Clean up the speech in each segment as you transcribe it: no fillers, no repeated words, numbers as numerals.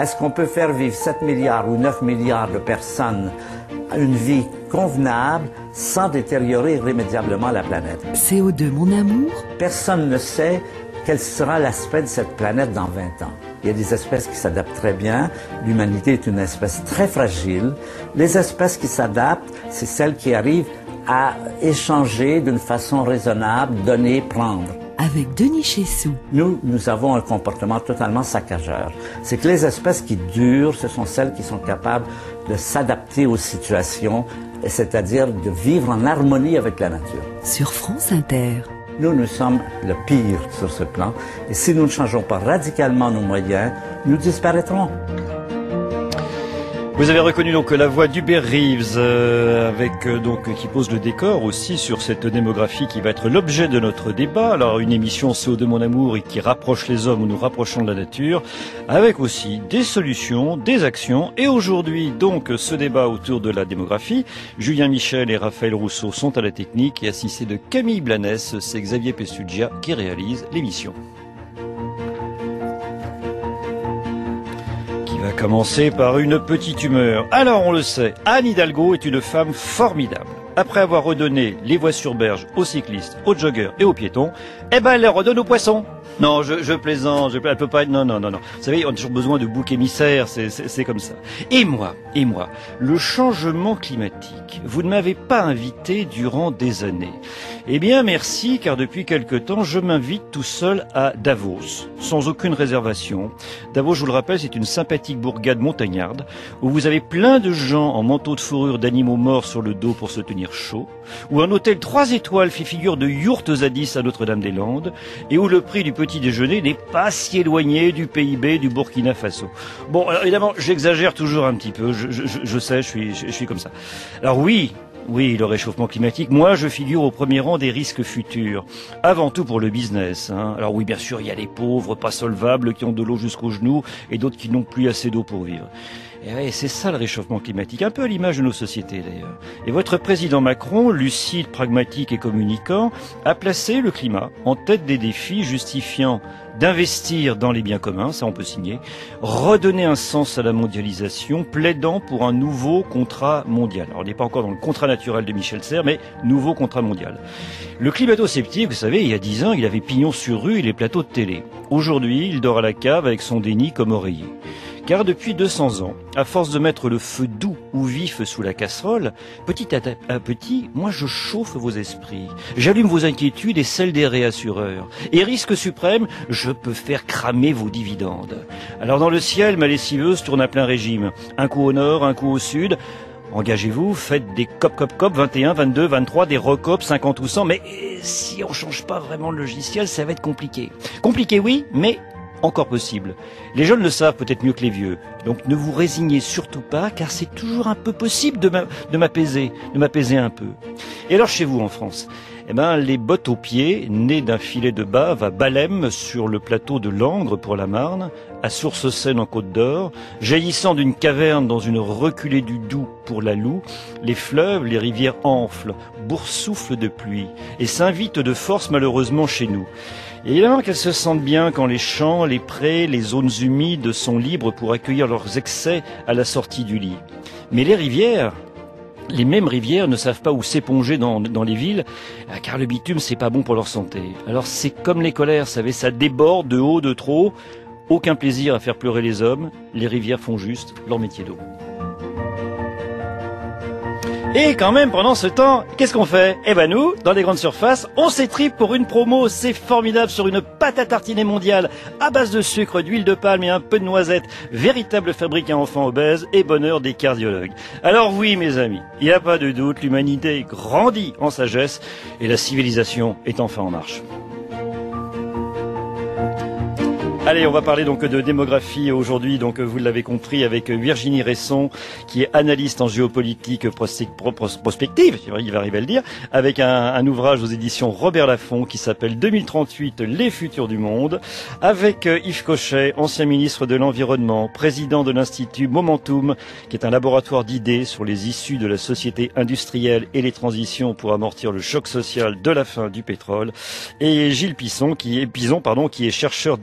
est-ce qu'on peut faire vivre 7 milliards ou 9 milliards de personnes une vie convenable sans détériorer irrémédiablement la planète? CO2, mon amour. Personne ne sait quel sera l'aspect de cette planète dans 20 ans. Il y a des espèces qui s'adaptent très bien. L'humanité est une espèce très fragile. Les espèces qui s'adaptent, c'est celles qui arrivent à échanger d'une façon raisonnable, donner, prendre. Avec Denis Chessou. Nous avons un comportement totalement saccageur. C'est que les espèces qui durent, ce sont celles qui sont capables de s'adapter aux situations, c'est-à-dire de vivre en harmonie avec la nature. Sur France Inter. Nous sommes le pire sur ce plan. Et si nous ne changeons pas radicalement nos moyens, nous disparaîtrons. Vous avez reconnu donc la voix d'Hubert Reeves, qui pose le décor aussi sur cette démographie qui va être l'objet de notre débat. Alors une émission CO2 mon amour et qui rapproche les hommes ou nous rapprochons de la nature, avec aussi des solutions, des actions. Et aujourd'hui donc ce débat autour de la démographie, Julien Michel et Raphaël Rousseau sont à la technique et assistés de Camille Blanes, c'est Xavier Pessugia qui réalise l'émission. On va commencer par une petite humeur. Alors on le sait, Anne Hidalgo est une femme formidable. Après avoir redonné les voies sur berge aux cyclistes, aux joggeurs et aux piétons, elle les redonne aux poissons. Non, je plaisante, elle peut pas être... Non. Vous savez, on a toujours besoin de boucs émissaires, c'est comme ça. Et moi, le changement climatique, vous ne m'avez pas invité durant des années. Eh bien, merci, car depuis quelque temps, je m'invite tout seul à Davos, sans aucune réservation. Davos, je vous le rappelle, c'est une sympathique bourgade montagnarde, où vous avez plein de gens en manteau de fourrure d'animaux morts sur le dos pour se tenir chaud, où un hôtel 3 étoiles fait figure de yourtes zadis à Notre-Dame-des-Landes, et où le prix du petit déjeuner n'est pas si éloigné du PIB du Burkina Faso. Bon, alors évidemment, j'exagère toujours un petit peu, je sais, je suis comme ça. Alors oui, le réchauffement climatique, moi je figure au premier rang des risques futurs. Avant tout pour le business. Alors oui, bien sûr, il y a les pauvres, pas solvables, qui ont de l'eau jusqu'aux genoux, et d'autres qui n'ont plus assez d'eau pour vivre. Et ouais, c'est ça le réchauffement climatique, un peu à l'image de nos sociétés d'ailleurs. Et votre président Macron, lucide, pragmatique et communicant, a placé le climat en tête des défis justifiant d'investir dans les biens communs, ça on peut signer, redonner un sens à la mondialisation, plaidant pour un nouveau contrat mondial. Alors on n'est pas encore dans le contrat naturel de Michel Serres, mais nouveau contrat mondial. Le climato-sceptique, vous savez, il y a 10 ans, il avait pignon sur rue et les plateaux de télé. Aujourd'hui, il dort à la cave avec son déni comme oreiller. Car depuis 200 ans, à force de mettre le feu doux ou vif sous la casserole, petit à petit, moi je chauffe vos esprits. J'allume vos inquiétudes et celles des réassureurs. Et risque suprême, je peux faire cramer vos dividendes. Alors dans le ciel, ma lessiveuse tourne à plein régime. Un coup au nord, un coup au sud. Engagez-vous, faites des COP, 21, 22, 23, des recop, 50 ou 100. Mais si on change pas vraiment le logiciel, ça va être compliqué. Compliqué oui, mais encore possible. Les jeunes le savent peut-être mieux que les vieux. Donc ne vous résignez surtout pas, car c'est toujours un peu possible de m'apaiser un peu. Et alors chez vous en France, les bottes aux pieds, nées d'un filet de bave à Balem sur le plateau de Langres pour la Marne, à Source-Seine en Côte d'Or, jaillissant d'une caverne dans une reculée du Doubs pour la Loue, les fleuves, les rivières enflent, boursouflent de pluie, et s'invitent de force malheureusement chez nous. Et évidemment qu'elles se sentent bien quand les champs, les prés, les zones humides sont libres pour accueillir leurs excès à la sortie du lit. Mais les rivières, les mêmes rivières ne savent pas où s'éponger dans les villes, car le bitume c'est pas bon pour leur santé. Alors c'est comme les colères, vous savez, ça déborde de haut, de trop. Aucun plaisir à faire pleurer les hommes, les rivières font juste leur métier d'eau. Et quand même, pendant ce temps, qu'est-ce qu'on fait? Nous, dans les grandes surfaces, on s'étripe pour une promo, c'est formidable, sur une pâte à tartiner mondiale, à base de sucre, d'huile de palme et un peu de noisette, véritable fabrique à enfants obèses et bonheur des cardiologues. Alors oui, mes amis, il n'y a pas de doute, l'humanité grandit en sagesse et la civilisation est enfin en marche. Allez, on va parler donc de démographie aujourd'hui, donc vous l'avez compris, avec Virginie Resson, qui est analyste en géopolitique prospective, il va arriver à le dire, avec un ouvrage aux éditions Robert Laffont qui s'appelle 2038, les futurs du monde, avec Yves Cochet, ancien ministre de l'Environnement, président de l'Institut Momentum, qui est un laboratoire d'idées sur les issues de la société industrielle et les transitions pour amortir le choc social de la fin du pétrole, et Gilles Pison, qui est chercheur démographe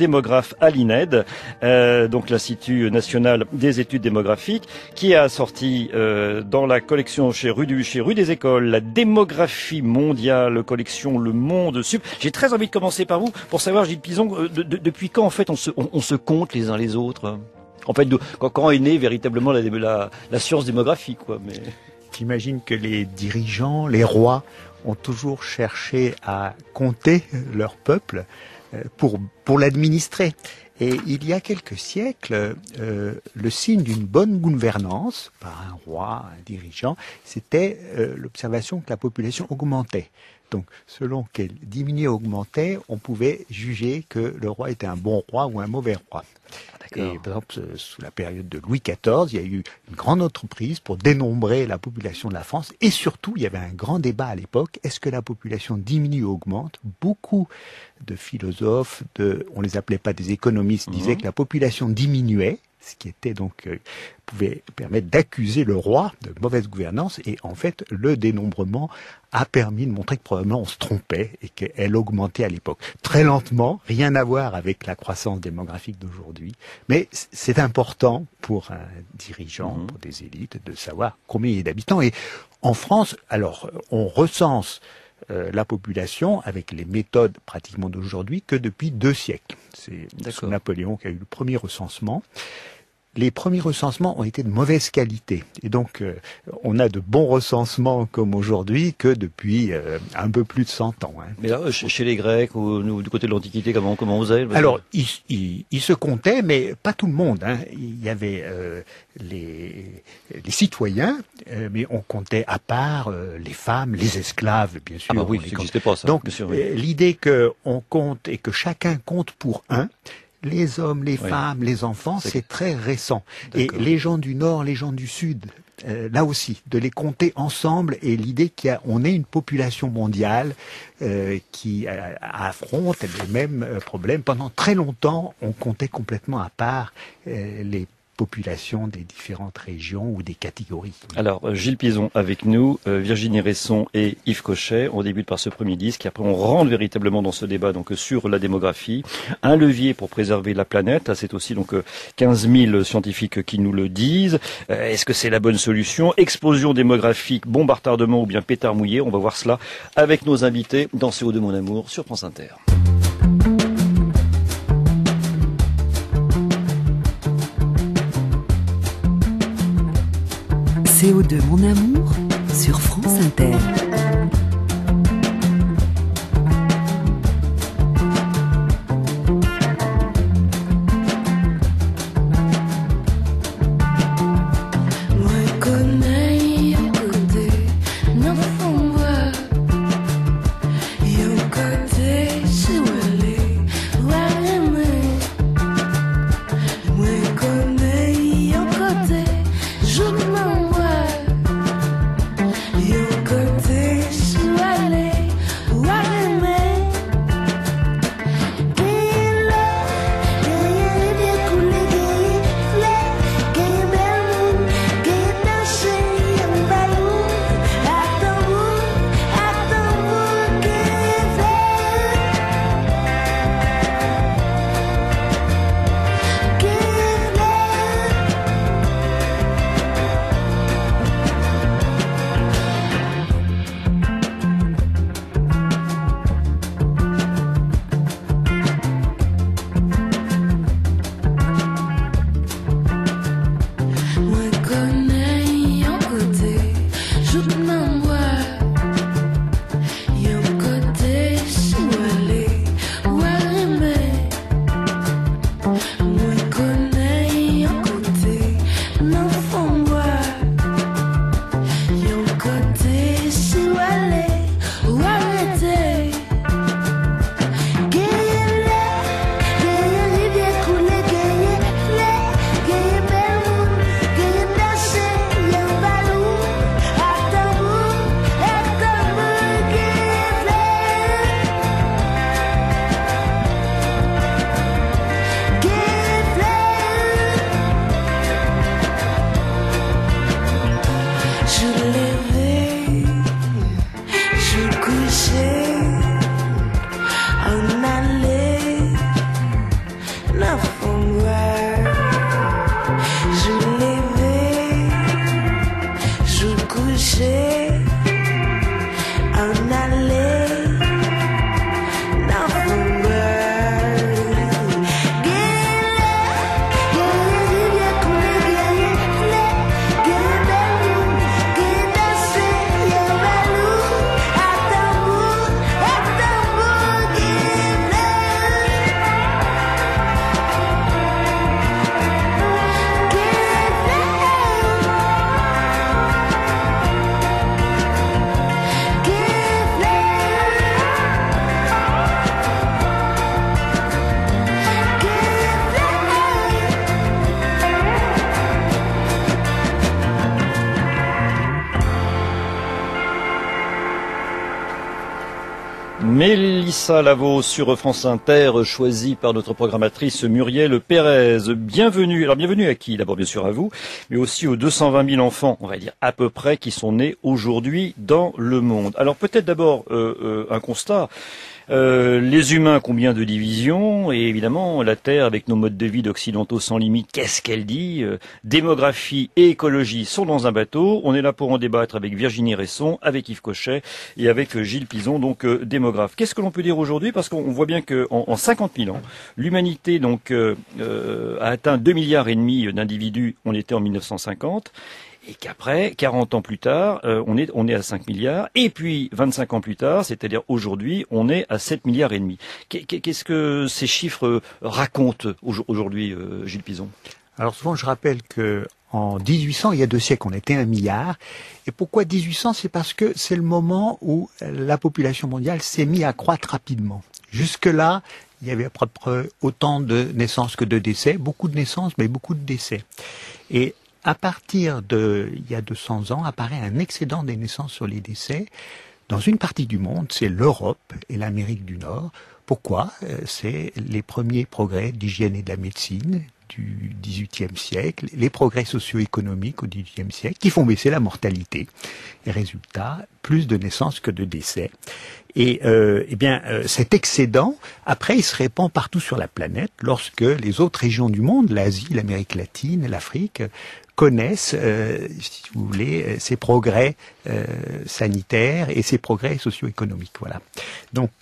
philosophe à l'INED, donc l'Institut national des études démographiques, qui a sorti dans la collection chez Rue des Écoles, la démographie mondiale, collection Le Monde Sup. J'ai très envie de commencer par vous pour savoir, Gilles Pizon, depuis quand en fait on se compte les uns les autres. En fait, quand est née véritablement la science démographique, quoi. Mais j'imagine que les dirigeants, les rois, ont toujours cherché à compter leur peuple pour l'administrer. Et il y a quelques siècles, le signe d'une bonne gouvernance par un roi, un dirigeant, c'était l'observation que la population augmentait. Donc, selon qu'elle diminuait ou augmentait, on pouvait juger que le roi était un bon roi ou un mauvais roi. Et par exemple, sous la période de Louis XIV, il y a eu une grande entreprise pour dénombrer la population de la France. Et surtout, il y avait un grand débat à l'époque. Est-ce que la population diminue ou augmente? Beaucoup de philosophes, on les appelait pas des économistes, disaient que la population diminuait, ce qui était donc pouvait permettre d'accuser le roi de mauvaise gouvernance. Et en fait, le dénombrement a permis de montrer que probablement on se trompait et qu'elle augmentait à l'époque. Très lentement, rien à voir avec la croissance démographique d'aujourd'hui. Mais c'est important pour un dirigeant, pour des élites, de savoir combien il y a d'habitants. Et en France, alors, on recense la population avec les méthodes pratiquement d'aujourd'hui que depuis 2 siècles. C'est sous Napoléon qui a eu le premier recensement. Les premiers recensements ont été de mauvaise qualité. Et donc, on a de bons recensements comme aujourd'hui que depuis un peu plus de 100 ans. Hein. Mais là, chez les Grecs ou du côté de l'Antiquité, comment on faisait? Alors, ils se comptaient, mais pas tout le monde. Hein. Il y avait les citoyens, mais on comptait à part les femmes, les esclaves, bien sûr. Ah bah oui, ça n'existait pas ça. Donc, bien sûr, oui. L'idée qu'on compte et que chacun compte pour un, les hommes, les femmes, les enfants, c'est très récent. Et les gens du Nord, les gens du Sud, là aussi, de les compter ensemble et l'idée qu'on ait une population mondiale qui affronte les mêmes problèmes. Pendant très longtemps, on comptait complètement à part les populations des différentes régions ou des catégories. Alors, Gilles Pizon avec nous, Virginie Resson et Yves Cochet. On débute par ce premier disque et après on rentre véritablement dans ce débat donc sur la démographie. Un levier pour préserver la planète, c'est aussi donc 15 000 scientifiques qui nous le disent. Est-ce que c'est la bonne solution? Explosion démographique, bombe à retardement ou bien pétard mouillé? On va voir cela avec nos invités dans CO2 Mon Amour sur France Inter. CO2 Mon Amour sur France Inter. Côté Mélissa Lavo sur France Inter, choisie par notre programmatrice Muriel Pérez. Bienvenue. Alors bienvenue à qui? D'abord bien sûr à vous, mais aussi aux 220 000 enfants, on va dire à peu près, qui sont nés aujourd'hui dans le monde. Alors peut-être d'abord un constat. Les humains, combien de divisions? Et évidemment, la Terre, avec nos modes de vie d'occidentaux sans limite, qu'est-ce qu'elle dit? Démographie et écologie sont dans un bateau. On est là pour en débattre avec Virginie Resson, avec Yves Cochet et avec Gilles Pizon, donc démographe. Qu'est-ce que l'on peut dire aujourd'hui? Parce qu'on voit bien qu'en 50 000 ans, l'humanité donc a atteint 2,5 milliards d'individus. On était en 1950. Et qu'après, 40 ans plus tard, on est à 5 milliards. Et puis, 25 ans plus tard, c'est-à-dire aujourd'hui, on est à 7 milliards et demi. Qu'est-ce que ces chiffres racontent aujourd'hui, Gilles Pizon? Alors souvent, je rappelle que en 1800, il y a 2 siècles, on était 1 milliard. Et pourquoi 1800? C'est parce que c'est le moment où la population mondiale s'est mise à croître rapidement. Jusque-là, il y avait à peu près autant de naissances que de décès. Beaucoup de naissances, mais beaucoup de décès. Et à partir il y a 200 ans, apparaît un excédent des naissances sur les décès. Dans une partie du monde, c'est l'Europe et l'Amérique du Nord. Pourquoi? C'est les premiers progrès d'hygiène et de la médecine du XVIIIe siècle, les progrès socio-économiques au XVIIIe siècle, qui font baisser la mortalité. Et résultat, plus de naissances que de décès. Et cet excédent, après, il se répand partout sur la planète lorsque les autres régions du monde, l'Asie, l'Amérique latine, l'Afrique, connaissent, si vous voulez, ces progrès sanitaires et ces progrès socio-économiques. Voilà. Donc,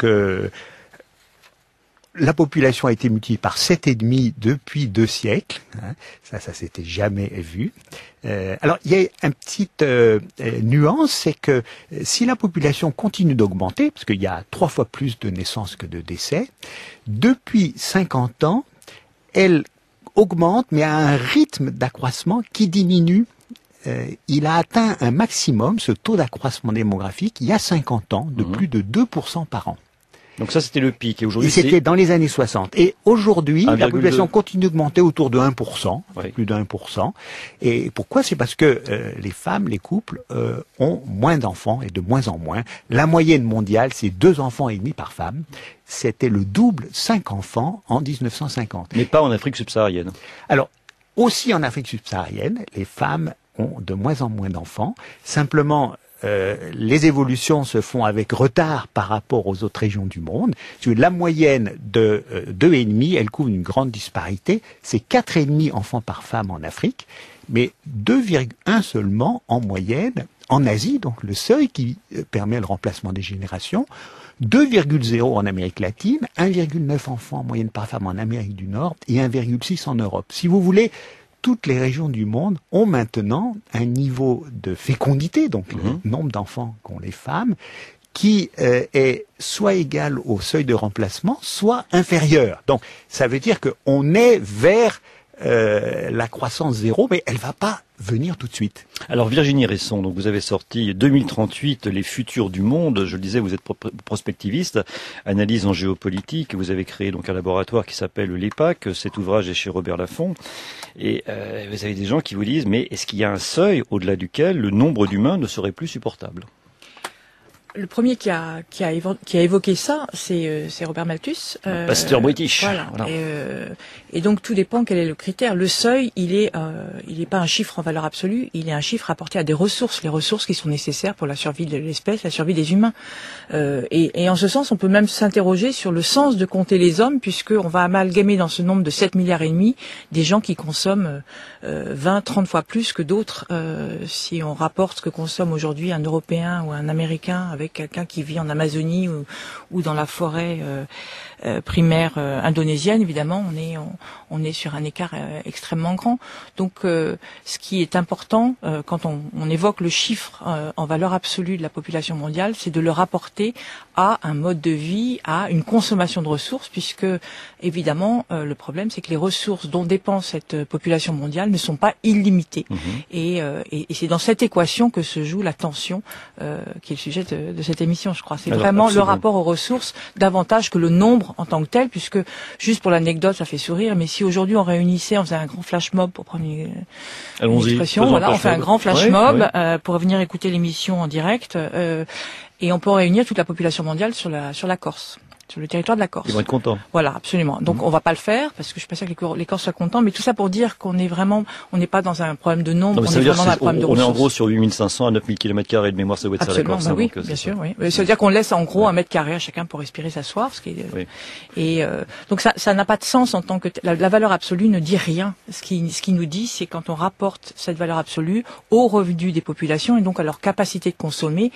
la population a été multipliée par 7,5 depuis 2 siècles. Hein, ça s'était jamais vu. Alors, il y a une petite nuance, c'est que si la population continue d'augmenter, parce qu'il y a 3 fois plus de naissances que de décès, depuis 50 ans, elle augmente, mais à un rythme d'accroissement qui diminue. Il a atteint un maximum, ce taux d'accroissement démographique, il y a 50 ans, de plus de 2% par an. Donc ça, c'était le pic. Et aujourd'hui, c'était dans les années 60. Et aujourd'hui, la population continue d'augmenter autour de 1%, oui. Plus de 1%. Et pourquoi? C'est parce que les femmes, les couples, ont moins d'enfants et de moins en moins. La moyenne mondiale, c'est 2,5 enfants par femme. C'était le double, 5 enfants en 1950. Mais pas en Afrique subsaharienne. Alors, aussi en Afrique subsaharienne, les femmes ont de moins en moins d'enfants. Simplement, les évolutions se font avec retard par rapport aux autres régions du monde. La moyenne de 2,5, elle couvre une grande disparité. C'est 4,5 enfants par femme en Afrique, mais 2,1 seulement en moyenne en Asie, donc le seuil qui permet le remplacement des générations. 2,0 en Amérique latine, 1,9 enfants en moyenne par femme en Amérique du Nord et 1,6 en Europe. Si vous voulez, toutes les régions du monde ont maintenant un niveau de fécondité, donc le nombre d'enfants qu'ont les femmes, qui est soit égal au seuil de remplacement, soit inférieur. Donc, ça veut dire qu'on est vers la croissance zéro, mais elle va pas venir tout de suite. Alors Virginie Resson, donc vous avez sorti 2038, les futurs du monde. Je le disais, vous êtes prospectiviste, analyse en géopolitique. Vous avez créé donc un laboratoire qui s'appelle l'EPAC. Cet ouvrage est chez Robert Laffont. Et vous avez des gens qui vous disent, mais est-ce qu'il y a un seuil au-delà duquel le nombre d'humains ne serait plus supportable? le premier qui a évoqué ça, c'est Robert Malthus. Pasteur british. Voilà. Et donc tout dépend quel est le critère. Le seuil, il est pas un chiffre en valeur absolue, il est un chiffre rapporté à des ressources, les ressources qui sont nécessaires pour la survie de l'espèce, la survie des humains. Et en ce sens, on peut même s'interroger sur le sens de compter les hommes, puisque on va amalgamer dans ce nombre de 7 milliards et demi des gens qui consomment 20, 30 fois plus que d'autres. Si on rapporte ce que consomme aujourd'hui un Européen ou un Américain avec quelqu'un qui vit en Amazonie ou dans la forêt primaire indonésienne, évidemment, on est sur un écart extrêmement grand. Donc, ce qui est important quand on évoque le chiffre en valeur absolue de la population mondiale, c'est de le rapporter à un mode de vie, à une consommation de ressources, puisque évidemment, le problème, c'est que les ressources dont dépend cette population mondiale ne sont pas illimitées. Et c'est dans cette équation que se joue la tension qui est le sujet de cette émission, je crois. C'est vraiment absolument le rapport aux ressources davantage que le nombre en tant que tel, puisque, juste pour l'anecdote, ça fait sourire, mais si aujourd'hui on réunissait, on faisait un grand flash mob, pour prendre une expression, voilà, on fait un grand flash mob pour venir écouter l'émission en direct, et on peut réunir toute la population mondiale sur la Corse. Sur le territoire de la Corse. Ils vont être contents. Voilà, absolument. Donc on va pas le faire parce que je suis pas sûre que les Corses soient contents, mais tout ça pour dire qu'on est vraiment, on n'est pas dans un problème de nombre, on est vraiment dans un problème de ressources. On est en gros sur 8500 à 9000 km² de mémoire, ça doit être ça la Corse. Bah oui, bien sûr, oui. Ça veut dire qu'on laisse en gros 1 mètre carré à chacun pour respirer, s'asseoir, ce qui est, et donc ça n'a pas de sens en tant que la valeur absolue ne dit rien. Ce qui nous dit, c'est quand on rapporte cette valeur absolue aux revenus des populations et donc à leur capacité de consommer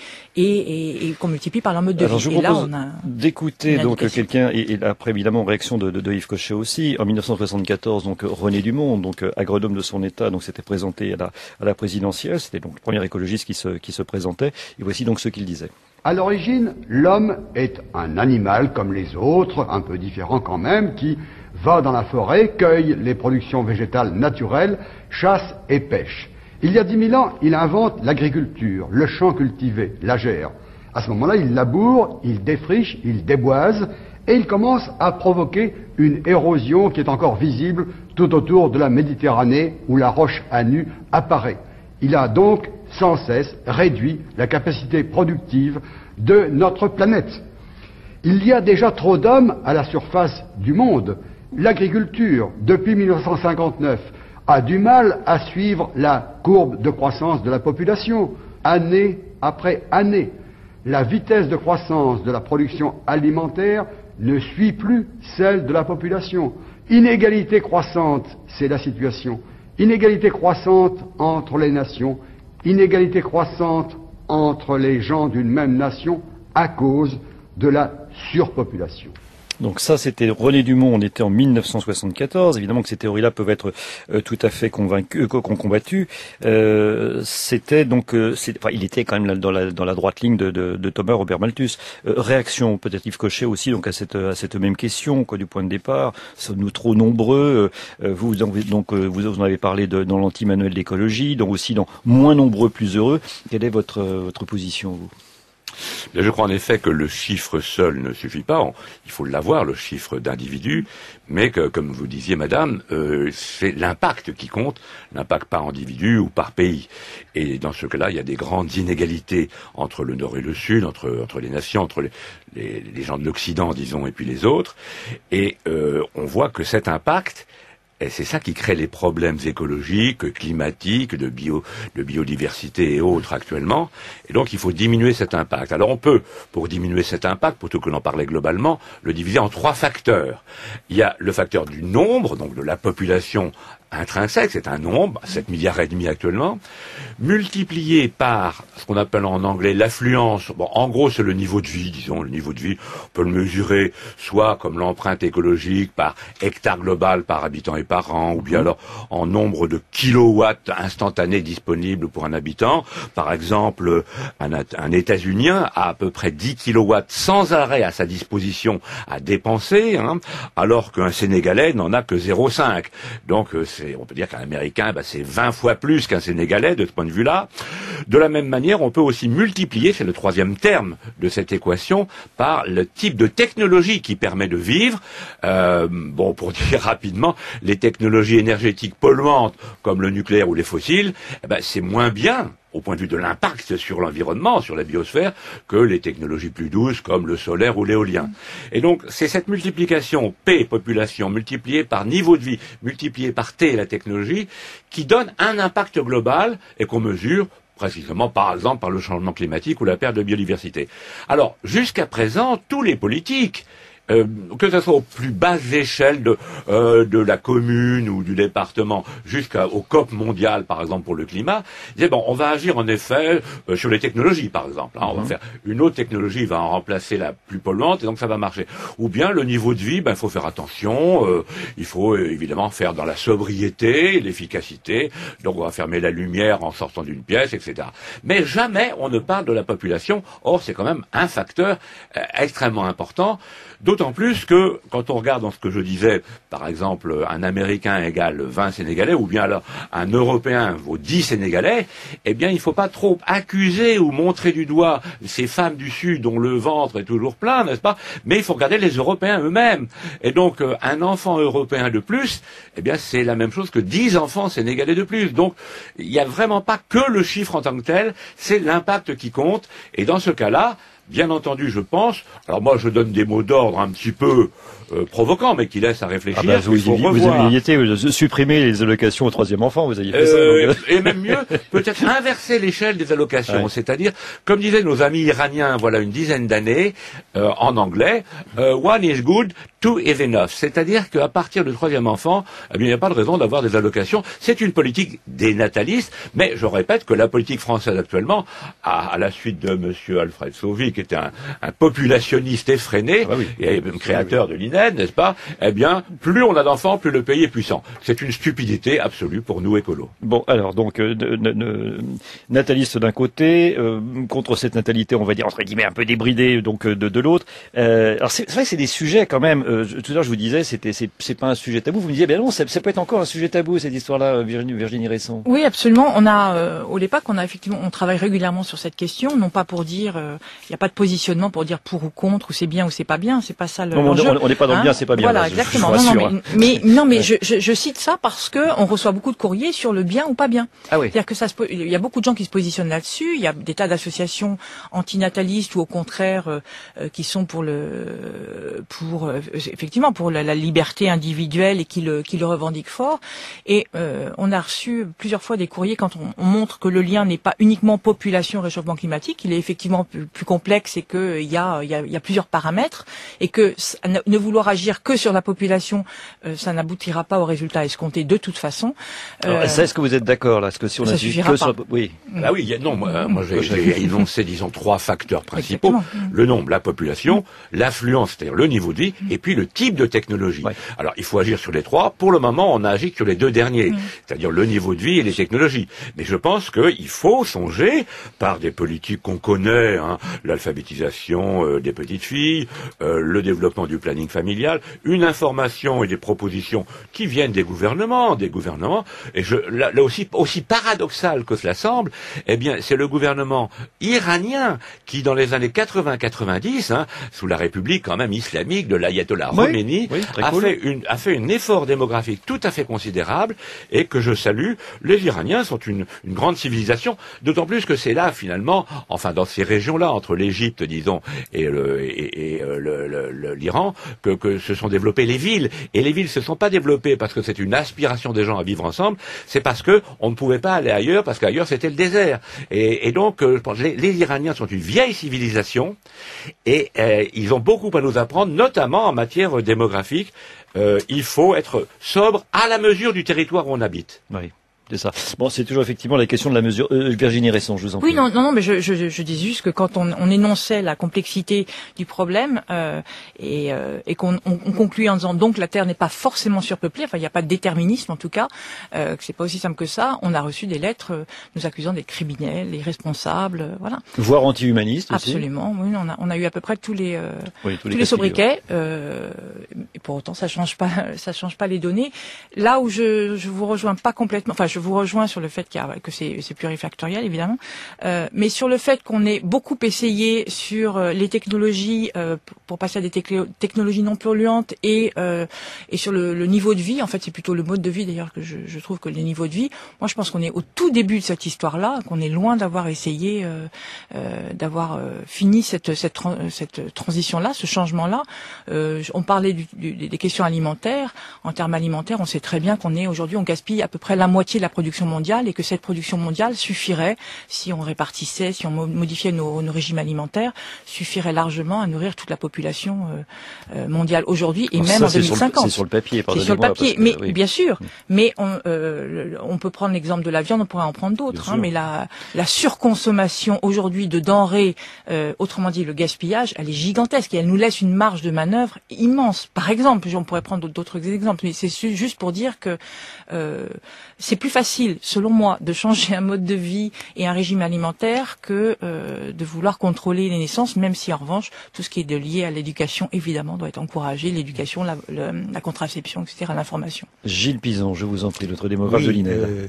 et qu'on multiplie par leur mode de vie. Je vous propose d'écouter donc quelqu'un. Et après, évidemment, réaction de Yves Cochet aussi. En 1974, donc René Dumont, donc agronome de son État, donc s'était présenté à la présidentielle. C'était donc le premier écologiste qui se présentait. Et voici donc ce qu'il disait. À l'origine, l'homme est un animal comme les autres, un peu différent quand même, qui va dans la forêt, cueille les productions végétales naturelles, chasse et pêche. Il y a 10 000 ans, il invente l'agriculture, le champ cultivé, la gère. À ce moment-là, il laboure, il défriche, il déboise, et il commence à provoquer une érosion qui est encore visible tout autour de la Méditerranée où la roche à nu apparaît. Il a donc sans cesse réduit la capacité productive de notre planète. Il y a déjà trop d'hommes à la surface du monde. L'agriculture, depuis 1959, a du mal à suivre la courbe de croissance de la population, année après année. La vitesse de croissance de la production alimentaire ne suit plus celle de la population. Inégalité croissante, c'est la situation. Inégalité croissante entre les nations, inégalité croissante entre les gens d'une même nation à cause de la surpopulation. Donc ça, c'était René Dumont, on était en 1974. Évidemment que ces théories-là peuvent être tout à fait combattues. C'était donc, il était quand même dans la droite ligne de Thomas Robert Malthus. Réaction peut-être Yves Cochet aussi donc à cette même question du point de départ. Sommes-nous trop nombreux? Vous en avez parlé dans l'anti-manuel d'écologie, donc aussi dans moins nombreux, plus heureux. Quelle est votre position, vous? Je crois en effet que le chiffre seul ne suffit pas. Il faut l'avoir, le chiffre d'individus, mais que, comme vous disiez, madame, c'est l'impact qui compte, l'impact par individu ou par pays. Et dans ce cas-là, il y a des grandes inégalités entre le Nord et le Sud, entre les nations, entre les gens de l'Occident, disons, et puis les autres. Et on voit que cet impact, et c'est ça qui crée les problèmes écologiques, climatiques, de biodiversité et autres actuellement. Et donc il faut diminuer cet impact. Alors on peut, pour diminuer cet impact, plutôt que d'en parler globalement, le diviser en 3 facteurs. Il y a le facteur du nombre, donc de la population intrinsèque, c'est un nombre, 7 milliards et demi actuellement, multiplié par ce qu'on appelle en anglais l'affluence. Bon, en gros, c'est le niveau de vie, disons, le niveau de vie, on peut le mesurer soit comme l'empreinte écologique par hectare global par habitant et par an, ou bien alors en nombre de kilowatts instantanés disponibles pour un habitant. Par exemple, un États-Unien a à peu près 10 kilowatts sans arrêt à sa disposition à dépenser, alors qu'un Sénégalais n'en a que 0,5. Donc, on peut dire qu'un Américain, c'est 20 fois plus qu'un Sénégalais de ce point de vue-là. De la même manière, on peut aussi multiplier, c'est le 3e terme de cette équation, par le type de technologie qui permet de vivre. Pour dire rapidement, les technologies énergétiques polluantes comme le nucléaire ou les fossiles, c'est moins bien au point de vue de l'impact sur l'environnement, sur la biosphère, que les technologies plus douces comme le solaire ou l'éolien. Et donc, c'est cette multiplication P, population, multipliée par niveau de vie, multipliée par T, la technologie, qui donne un impact global et qu'on mesure précisément, par exemple, par le changement climatique ou la perte de biodiversité. Alors, jusqu'à présent, tous les politiques, que ce soit aux plus basses échelles de la commune ou du département jusqu'au COP mondial, par exemple, pour le climat, disaient, bon, on va agir en effet sur les technologies, par exemple. Hein, on va faire une autre technologie va en remplacer la plus polluante et donc ça va marcher. Ou bien le niveau de vie, il faut faire attention, il faut évidemment faire dans la sobriété, l'efficacité, donc on va fermer la lumière en sortant d'une pièce, etc. Mais jamais on ne parle de la population. Or, c'est quand même un facteur extrêmement important. D'autant plus que, quand on regarde dans ce que je disais, par exemple, un Américain égale 20 Sénégalais, ou bien alors un Européen vaut 10 Sénégalais, eh bien, il ne faut pas trop accuser ou montrer du doigt ces femmes du Sud dont le ventre est toujours plein, n'est-ce pas? Mais il faut regarder les Européens eux-mêmes. Et donc, un enfant européen de plus, eh bien, c'est la même chose que 10 enfants sénégalais de plus. Donc, il n'y a vraiment pas que le chiffre en tant que tel, c'est l'impact qui compte. Et dans ce cas-là, bien entendu, je pense, alors moi je donne des mots d'ordre un petit peu provoquants, mais qui laissent à réfléchir. Vous aviez été supprimer les allocations au troisième enfant, vous aviez fait ça. Et même mieux, peut-être inverser l'échelle des allocations, c'est-à-dire, comme disaient nos amis iraniens, voilà une dizaine d'années, en anglais, one is good, two is enough. C'est-à-dire qu'à partir du troisième enfant, eh bien, il n'y a pas de raison d'avoir des allocations. C'est une politique dénataliste, mais je répète que la politique française actuellement, à la suite de monsieur Alfred Sauvy, qui était un populationniste effréné, et créateur de l'INED, n'est-ce pas? Eh bien, plus on a d'enfants, plus le pays est puissant. C'est une stupidité absolue pour nous écolos. Bon, alors, donc, nataliste d'un côté, contre cette natalité, on va dire, entre guillemets, un peu débridée, donc, de l'autre. Alors, c'est vrai que c'est des sujets, quand même, tout à l'heure, je vous disais, c'est pas un sujet tabou. Vous me disiez, ben non, ça peut être encore un sujet tabou, cette histoire-là, Virginie Resson. Oui, absolument. On a, au l'EPAC, on travaille régulièrement sur cette question, non pas pour dire, il n'y a pas de positionnement pour dire pour ou contre, ou c'est bien ou c'est pas bien, c'est pas ça l'enjeu. On n'est pas dans le bien, c'est pas bien. Voilà, exactement. Mais je cite ça parce que on reçoit beaucoup de courriers sur le bien ou pas bien. Ah oui. C'est-à-dire que il y a beaucoup de gens qui se positionnent là-dessus. Il y a des tas d'associations antinatalistes ou au contraire qui sont effectivement pour la liberté individuelle et qui le revendiquent fort. Et on a reçu plusieurs fois des courriers quand on montre que le lien n'est pas uniquement population réchauffement climatique, il est effectivement plus complexe et que il y a plusieurs paramètres et que ne vouloir agir que sur la population, ça n'aboutira pas au résultat escompté de toute façon. Est-ce que vous êtes d'accord là? Est-ce que si on agit que sur oui. Ah oui, non, moi j'ai énoncé, disons, 3 facteurs principaux. Exactement. Le nombre, la population, l'affluence, c'est-à-dire le niveau de vie, et puis le type de technologie. Ouais. Alors, il faut agir sur les 3. Pour le moment, on a agi sur les 2 derniers, c'est-à-dire le niveau de vie et les technologies. Mais je pense qu'il faut songer, par des politiques qu'on connaît, l'alphabétisation des petites filles, le développement du planning familial, une information et des propositions qui viennent des gouvernements, et là aussi paradoxal que cela semble, eh bien, c'est le gouvernement iranien qui, dans les années 80-90, sous la République quand même islamique de l'ayatollah Khomeini, a fait un effort démographique tout à fait considérable et que je salue. Les Iraniens sont une grande civilisation, d'autant plus que c'est là, finalement, enfin, dans ces régions-là, entre l'Égypte, disons, et l'Iran, que se sont développées les villes. Et les villes se sont pas développées parce que c'est une aspiration des gens à vivre ensemble, c'est parce que on ne pouvait pas aller ailleurs, parce qu'ailleurs c'était le désert. Et donc, je pense que les Iraniens sont une vieille civilisation et ils ont beaucoup à nous apprendre, notamment en matière démographique. Il faut être sobre à la mesure du territoire où on habite. Oui. C'est ça. Bon, c'est toujours effectivement la question de la mesure. Virginie Resson, je vous en prie. Oui, non, mais je dis juste que quand on énonçait la complexité du problème et qu'on concluait en disant donc la Terre n'est pas forcément surpeuplée, enfin il n'y a pas de déterminisme en tout cas, que c'est pas aussi simple que ça. On a reçu des lettres nous accusant d'être criminels, irresponsables, voilà. Voire anti-humanistes aussi. Absolument. Oui, on a eu à peu près tous les sobriquets. Et pour autant, ça change pas les données. Là où je vous rejoins pas complètement. Enfin, je vous rejoins sur le fait que c'est plurifactoriel, évidemment. Mais sur le fait qu'on ait beaucoup essayé sur les technologies pour passer à des technologies non polluantes et sur le niveau de vie, en fait c'est plutôt le mode de vie d'ailleurs que je trouve que les niveaux de vie, moi je pense qu'on est au tout début de cette histoire-là, qu'on est loin d'avoir essayé d'avoir fini cette transition-là, ce changement-là. On parlait des questions alimentaires. En termes alimentaires, on sait très bien aujourd'hui on gaspille à peu près la moitié de la production mondiale et que cette production mondiale suffirait, si on répartissait, si on modifiait nos régimes alimentaires, suffirait largement à nourrir toute la population mondiale aujourd'hui et même en 2050. C'est sur le papier, c'est sur le papier, mais oui. Bien sûr. Mais on peut prendre l'exemple de la viande, on pourrait en prendre d'autres, mais la surconsommation aujourd'hui de denrées, autrement dit le gaspillage, elle est gigantesque et elle nous laisse une marge de manœuvre immense. Par exemple, on pourrait prendre d'autres exemples, mais c'est juste pour dire que c'est plus facile, selon moi, de changer un mode de vie et un régime alimentaire que de vouloir contrôler les naissances, même si en revanche, tout ce qui est lié à l'éducation, évidemment, doit être encouragé, l'éducation, la contraception, etc., l'information. Gilles Pizon, je vous en prie, notre démographe de l'INEL.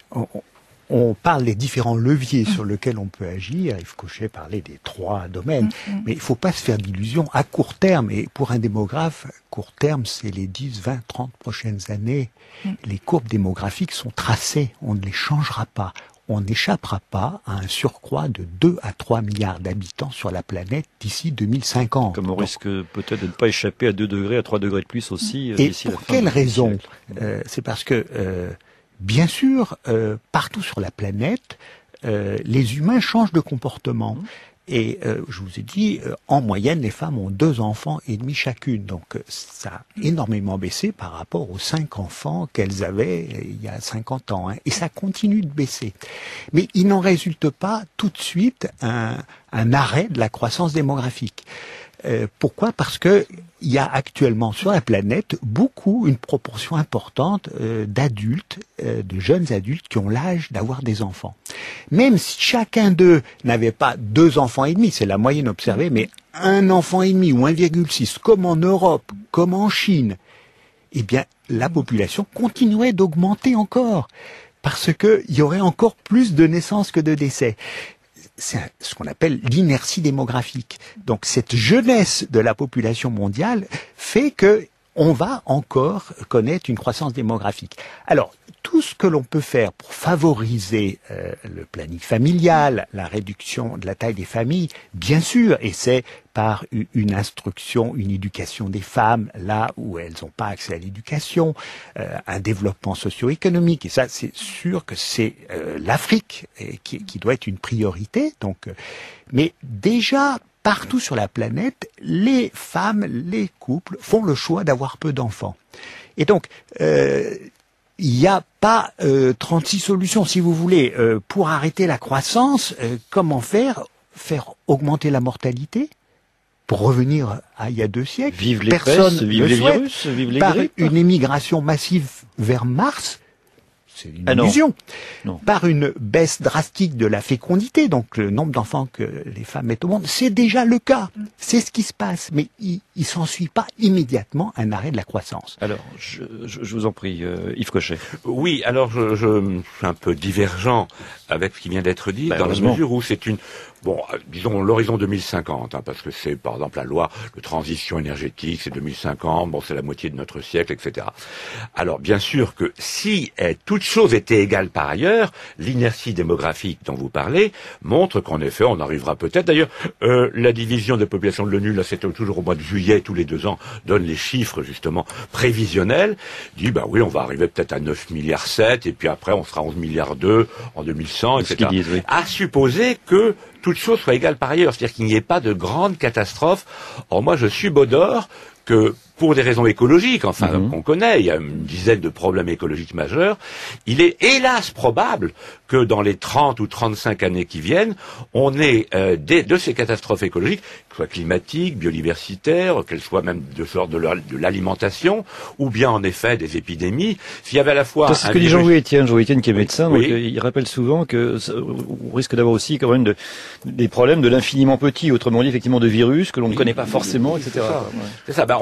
On parle des différents leviers sur lesquels on peut agir. Yves Cochet parlait des 3 domaines. Mais il ne faut pas se faire d'illusions. À court terme, et pour un démographe, court terme, c'est les 10, 20, 30 prochaines années. Les courbes démographiques sont tracées. On ne les changera pas. On n'échappera pas à un surcroît de 2 à 3 milliards d'habitants sur la planète d'ici 2050. Comme on risque peut-être de ne pas échapper à 2 degrés, à 3 degrés de plus aussi d'ici la fin. Et pour quelle raison? C'est parce que... bien sûr, partout sur la planète, les humains changent de comportement. Et je vous ai dit, en moyenne, les femmes ont 2 enfants et demi chacune. Donc ça a énormément baissé par rapport aux 5 enfants qu'elles avaient il y a 50 ans. Et ça continue de baisser. Mais il n'en résulte pas tout de suite un arrêt de la croissance démographique. Pourquoi? Parce que il y a actuellement sur la planète une proportion importante d'adultes, de jeunes adultes qui ont l'âge d'avoir des enfants. Même si chacun d'eux n'avait pas 2 enfants et demi, c'est la moyenne observée, mais 1 enfant et demi ou 1,6, comme en Europe, comme en Chine, eh bien la population continuerait d'augmenter encore, parce qu'il y aurait encore plus de naissances que de décès. C'est ce qu'on appelle l'inertie démographique. Donc cette jeunesse de la population mondiale fait que on va encore connaître une croissance démographique. Alors, tout ce que l'on peut faire pour favoriser le planning familial, la réduction de la taille des familles, bien sûr, et c'est par une instruction, une éducation des femmes là où elles n'ont pas accès à l'éducation, un développement socio-économique, et ça c'est sûr que c'est l'Afrique qui doit être une priorité. Donc, mais déjà, partout sur la planète, les femmes, les couples font le choix d'avoir peu d'enfants. Et donc, il n'y a pas 36 solutions, si vous voulez, pour arrêter la croissance. Comment faire augmenter la mortalité pour revenir à il y a 2 siècles. Vive les pestes, vive les virus, vive les grippes. Par une émigration massive vers Mars. C'est une illusion. Non. Par une baisse drastique de la fécondité, donc le nombre d'enfants que les femmes mettent au monde, c'est déjà le cas. C'est ce qui se passe. Mais il s'ensuit pas immédiatement un arrêt de la croissance. Alors, je vous en prie, Yves Cochet. Oui, alors je suis un peu divergent avec ce qui vient d'être dit, dans la mesure où c'est disons l'horizon 2050, parce que c'est par exemple la loi de transition énergétique, c'est 2050, c'est la moitié de notre siècle, etc. Alors bien sûr que si toute chose était égale par ailleurs, l'inertie démographique dont vous parlez montre qu'en effet on arrivera peut-être. D'ailleurs, la division des populations de l'ONU, là c'est toujours au mois de juillet, tous les 2 ans, donne les chiffres justement prévisionnels, dit oui on va arriver peut-être à 9 milliards 7 et puis après on sera 11 milliards 2 en 2100, etc. Disent, oui. À supposer que toute chose soit égale par ailleurs, c'est-à-dire qu'il n'y ait pas de grande catastrophe. Or moi je subodore que pour des raisons écologiques, qu'on connaît, il y a une dizaine de problèmes écologiques majeurs, il est hélas probable que dans les 30 ou 35 années qui viennent, on ait de ces catastrophes écologiques, qu'elles soient climatiques, biodiversitaires, qu'elles soient même de l'alimentation, ou bien en effet des épidémies. S'il y avait à la fois... C'est ce que dit Jean-Louis Etienne qui est médecin, donc il rappelle souvent que on risque d'avoir aussi quand même des problèmes de l'infiniment petit, autrement dit effectivement de virus que l'on ne connaît pas forcément, etc. C'est ça. On a vu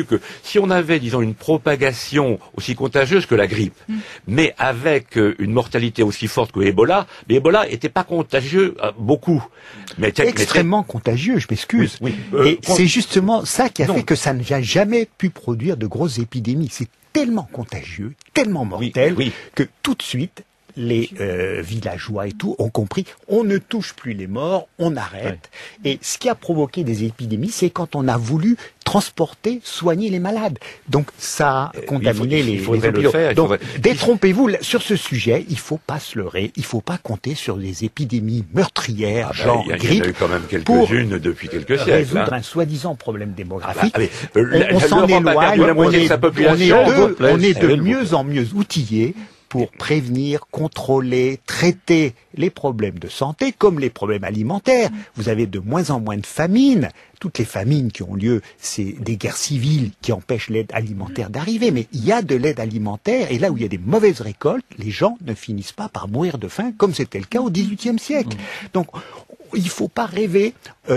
que si on avait, disons, une propagation aussi contagieuse que la grippe, mais avec une mortalité aussi forte que Ebola, mais Ebola était pas contagieux beaucoup. Mais extrêmement contagieux, je m'excuse. Oui, et c'est justement ça qui a fait que ça n'a jamais pu produire de grosses épidémies. C'est tellement contagieux, tellement mortel, que tout de suite, les villageois et tout ont compris, on ne touche plus les morts, on arrête. Ouais. Et ce qui a provoqué des épidémies, c'est quand on a voulu transporter, soigner les malades. Donc ça a contaminé les hôpitaux. Donc détrompez-vous sur ce sujet, il faut pas se leurrer, il faut pas compter sur des épidémies meurtrières, genre grippe. Il y en a eu quand même quelques-unes depuis quelques siècles. Résoudre un soi-disant problème démographique. On s'en éloigne, on est de mieux en mieux outillés pour prévenir, contrôler, traiter les problèmes de santé comme les problèmes alimentaires. Vous avez de moins en moins de famines. Toutes les famines qui ont lieu, c'est des guerres civiles qui empêchent l'aide alimentaire d'arriver. Mais il y a de l'aide alimentaire, et là où il y a des mauvaises récoltes, les gens ne finissent pas par mourir de faim, comme c'était le cas au XVIIIe siècle. Donc, il ne faut pas rêver.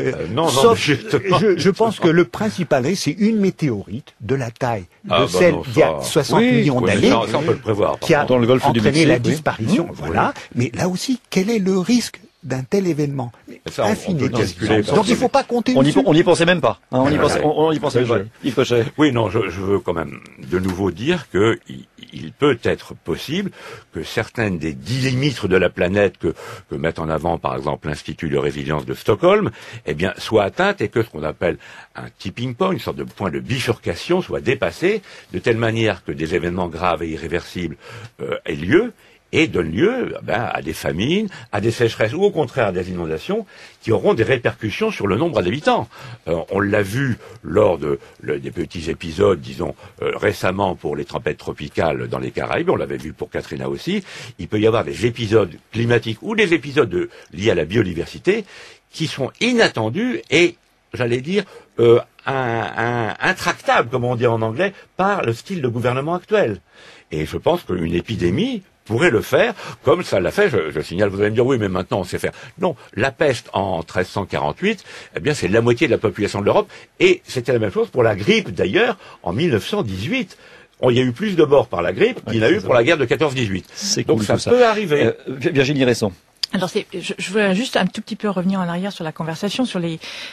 Je pense que le principal risque, c'est une météorite de la taille de celle d'il y a 60 millions d'années, qui a entraîné la disparition. Voilà. Mais là aussi, quel est le risque d'un tel événement infini? Donc il ne faut pas compter dessus. On n'y pensait même pas. Hein, on y pensait pas. Yves Cochet. Oui, non, je veux quand même de nouveau dire que il peut être possible que certaines des 10 limites de la planète que met en avant, par exemple, l'Institut de résilience de Stockholm, eh bien, soient atteintes et que ce qu'on appelle un tipping point, une sorte de point de bifurcation, soit dépassé de telle manière que des événements graves et irréversibles aient lieu et donne lieu à des famines, à des sécheresses ou au contraire à des inondations qui auront des répercussions sur le nombre d'habitants. On l'a vu lors des petits épisodes, disons, récemment pour les tempêtes tropicales dans les Caraïbes, on l'avait vu pour Katrina aussi. Il peut y avoir des épisodes climatiques ou des épisodes liés à la biodiversité qui sont inattendus et, j'allais dire, intractables, comme on dit en anglais, par le style de gouvernement actuel. Et je pense qu'une épidémie pourrait le faire, comme ça l'a fait, je signale, vous allez me dire, oui, mais maintenant on sait faire. Non, la peste en 1348, eh bien c'est la moitié de la population de l'Europe, et c'était la même chose pour la grippe d'ailleurs, en 1918. Il y a eu plus de morts par la grippe qu'il y en a eu pour la guerre de 14-18. Donc ça peut arriver. Virginie Resson. Alors je voudrais juste un tout petit peu revenir en arrière sur la conversation, sur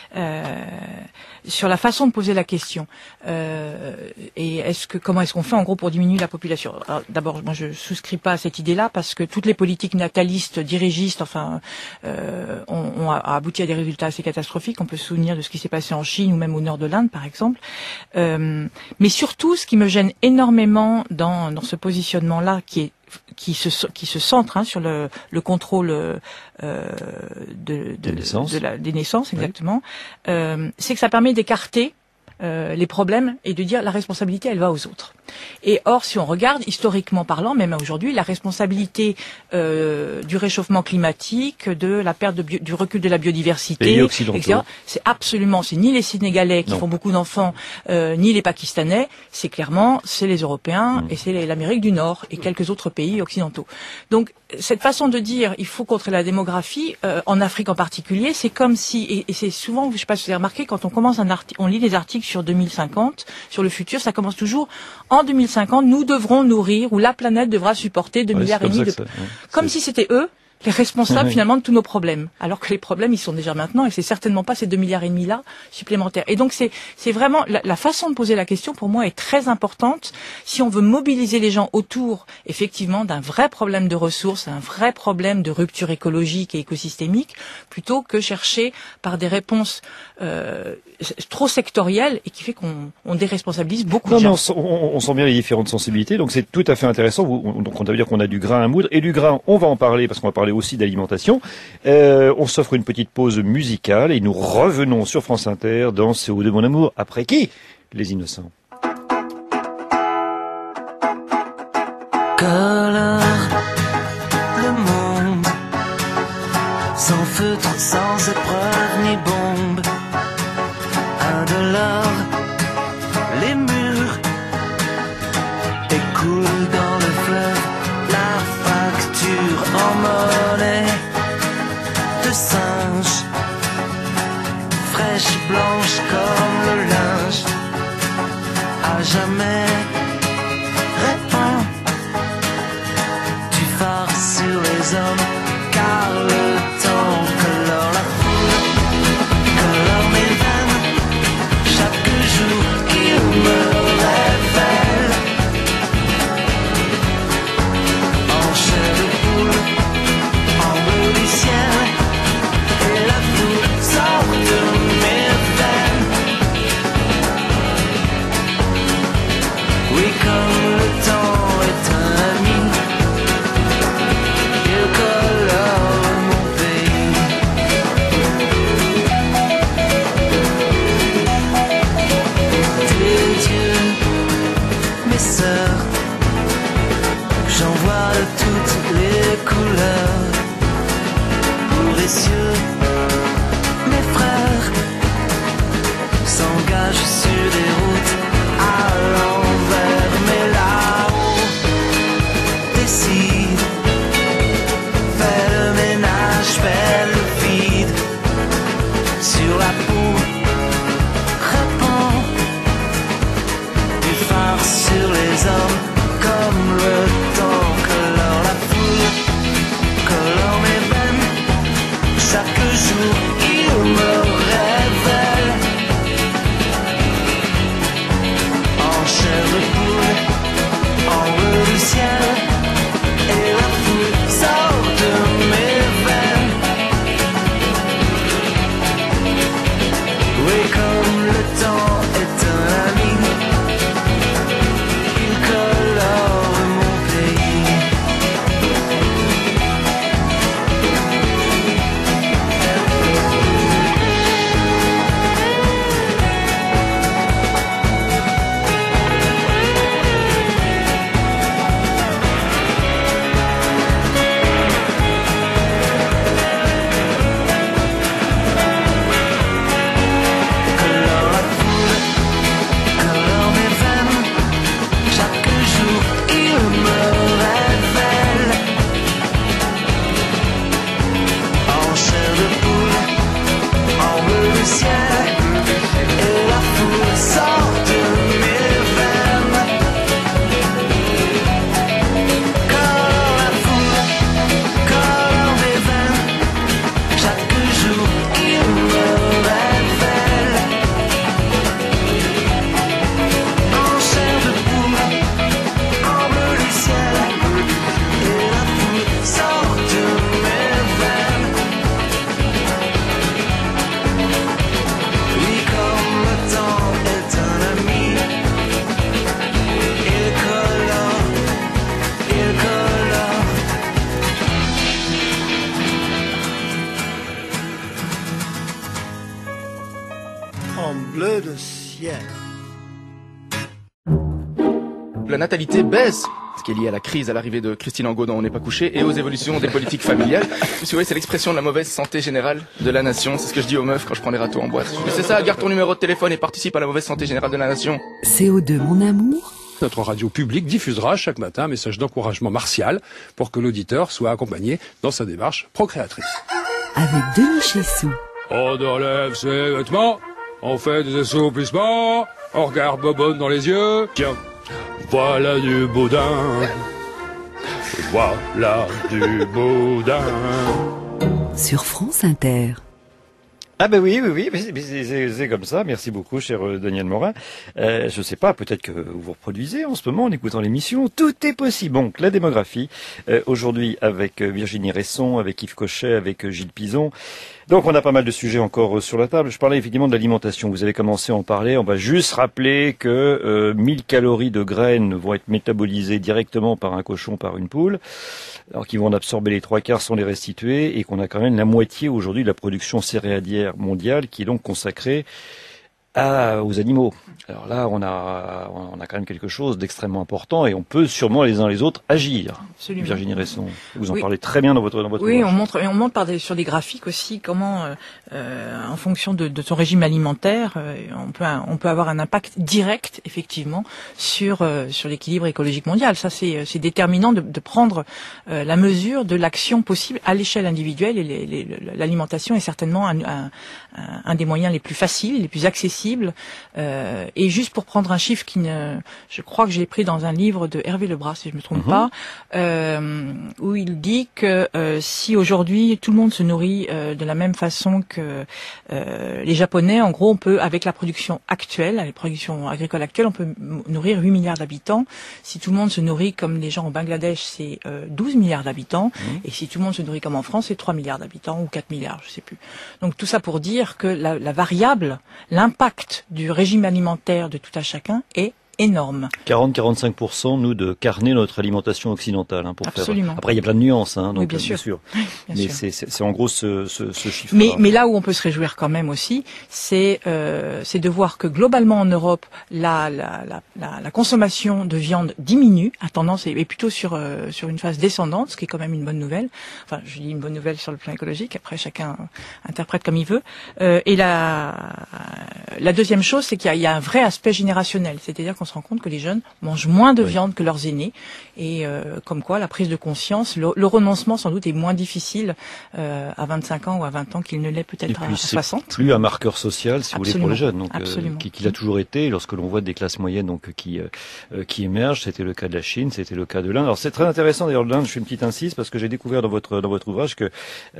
la façon de poser la question. Et comment est-ce qu'on fait en gros pour diminuer la population? D'abord, moi je souscris pas à cette idée-là parce que toutes les politiques natalistes, dirigistes, ont abouti à des résultats assez catastrophiques. On peut se souvenir de ce qui s'est passé en Chine ou même au nord de l'Inde, par exemple. Mais surtout, ce qui me gêne énormément dans ce positionnement-là, qui se centre sur le contrôle des naissances, exactement, c'est que ça permet d'écarter les problèmes et de dire la responsabilité elle va aux autres. Et or si on regarde historiquement parlant, même aujourd'hui, la responsabilité du réchauffement climatique, de la perte du recul de la biodiversité, etc., c'est ni les Sénégalais qui font beaucoup d'enfants, ni les Pakistanais, c'est les Européens et c'est l'Amérique du Nord et quelques autres pays occidentaux. Donc cette façon de dire il faut contrer la démographie, en Afrique en particulier, c'est comme si, et c'est souvent, je sais pas si vous avez remarqué, quand on commence on lit des articles sur 2050, sur le futur, ça commence toujours en 2050, nous devrons nourrir, ou la planète devra supporter 2,5 milliards de... Comme si c'était eux les responsables finalement de tous nos problèmes, alors que les problèmes ils sont déjà maintenant et c'est certainement pas ces 2,5 milliards là supplémentaires. Et donc c'est vraiment la façon de poser la question pour moi est très importante si on veut mobiliser les gens autour effectivement d'un vrai problème de ressources, un vrai problème de rupture écologique et écosystémique, plutôt que chercher par des réponses trop sectorielles et qui fait qu'on déresponsabilise beaucoup de gens. On sent bien les différentes sensibilités, donc c'est tout à fait intéressant. Donc ça veut dire qu'on a du grain à moudre et du grain, on va en parler parce qu'on va parler aussi d'alimentation. On s'offre une petite pause musicale et nous revenons sur France Inter dans C'est où de mon amour. Après qui? Les Innocents. Colore le monde, sans feutre, sans épreuve ni bombe, indolore, les murs écoulent dans le fleuve, la facture en monnaie de singe, fraîche blanche comme le linge, de toutes les couleurs. Pour les cieux, mes frères s'engagent sur des routes à l'envers, mais là-haut décide, fait le ménage, fait le vide sur la peau, répand du phare sur les hommes comme le temps colore la foule, colore mes veines. Chaque jour il me révèle en chair de poule, en bleu du ciel, et la foule sort de mes veines. Oui, comme le temps est un ami, il colore mon pays. Colore la foule, colore mes veines. Chaque jour il me révèle en chair de poule, en bleu du ciel, et la foule sort de mes veines. Colore la foule, colore mes veines. Chaque jour il me révèle en chair de poule, en bleu du ciel, et la foule sort de mes veines. Oui, comme le temps est un ami, il colore, il colore. En bleu de ciel. La natalité baisse, ce qui est lié à la crise, à l'arrivée de Christine Angot dans On n'est pas couché, et aux évolutions des politiques familiales. Si vous voyez, c'est l'expression de la mauvaise santé générale de la nation. C'est ce que je dis aux meufs quand je prends les râteaux en boîte. Mais c'est ça, garde ton numéro de téléphone et participe à la mauvaise santé générale de la nation. CO2 mon amour. Notre radio publique diffusera chaque matin un message d'encouragement martial pour que l'auditeur soit accompagné dans sa démarche procréatrice. Avec Denis Chessou. On enlève ses vêtements, on fait des assouplissements, on regarde Bobonne dans les yeux. Tiens, voilà du boudin. Voilà du boudin. Sur France Inter. Ah ben oui, mais c'est comme ça. Merci beaucoup, cher Daniel Morin. Je sais pas, peut-être que vous vous reproduisez en ce moment en écoutant l'émission. Tout est possible. Donc, la démographie, aujourd'hui avec Virginie Resson, avec Yves Cochet, avec Gilles Pizon. Donc, on a pas mal de sujets encore sur la table. Je parlais effectivement de l'alimentation. Vous avez commencé à en parler. On va juste rappeler que 1000 calories de graines vont être métabolisées directement par un cochon, par une poule, alors qu'ils vont en absorber les 3/4 sans les restituer, et qu'on a quand même la moitié aujourd'hui de la production céréalière mondiale qui est donc consacrée aux animaux. Alors là, on a quand même quelque chose d'extrêmement important, et on peut sûrement les uns les autres agir. Absolument. Virginie Resson, vous en Oui. parlez très bien dans votre Oui, ouvrage. on montre sur des graphiques aussi comment, en fonction de son régime alimentaire, on peut avoir un impact direct, effectivement, sur l'équilibre écologique mondial. Ça, c'est déterminant de prendre la mesure de l'action possible à l'échelle individuelle, et l'alimentation est certainement un des moyens les plus faciles, les plus accessibles. Et juste pour prendre un chiffre je crois que j'ai pris dans un livre de Hervé Lebras, si je me trompe pas, où il dit que si aujourd'hui tout le monde se nourrit de la même façon que les Japonais, en gros, on peut, avec la production actuelle, la production agricole actuelle, on peut nourrir 8 milliards d'habitants. Si tout le monde se nourrit comme les gens au Bangladesh, c'est 12 milliards d'habitants. Et si tout le monde se nourrit comme en France, c'est 3 milliards d'habitants, ou 4 milliards, je sais plus. Donc tout ça pour dire que la variable, l'impact du régime alimentaire de tout à chacun est énorme. 40-45% nous de carner notre alimentation occidentale pour Absolument. faire. Après il y a plein de nuances donc oui, bien sûr. Mais c'est en gros ce chiffre. Mais là où on peut se réjouir quand même aussi, c'est de voir que globalement en Europe la consommation de viande diminue, a tendance est plutôt sur une phase descendante, ce qui est quand même une bonne nouvelle. Enfin, je dis une bonne nouvelle sur le plan écologique. Après, chacun interprète comme il veut. Et la deuxième chose, c'est qu'il y a un vrai aspect générationnel, c'est-à-dire qu'on se rend compte que les jeunes mangent moins de viande que leurs aînés, et comme quoi la prise de conscience, le renoncement sans doute est moins difficile à 25 ans ou à 20 ans qu'il ne l'est peut-être à 60. C'est plus un marqueur social, si vous voulez, pour les jeunes, donc qu'il a toujours été. Lorsque l'on voit des classes moyennes qui émergent, c'était le cas de la Chine, c'était le cas de l'Inde. Alors c'est très intéressant d'ailleurs l'Inde. Je fais une petite incise parce que j'ai découvert dans votre ouvrage que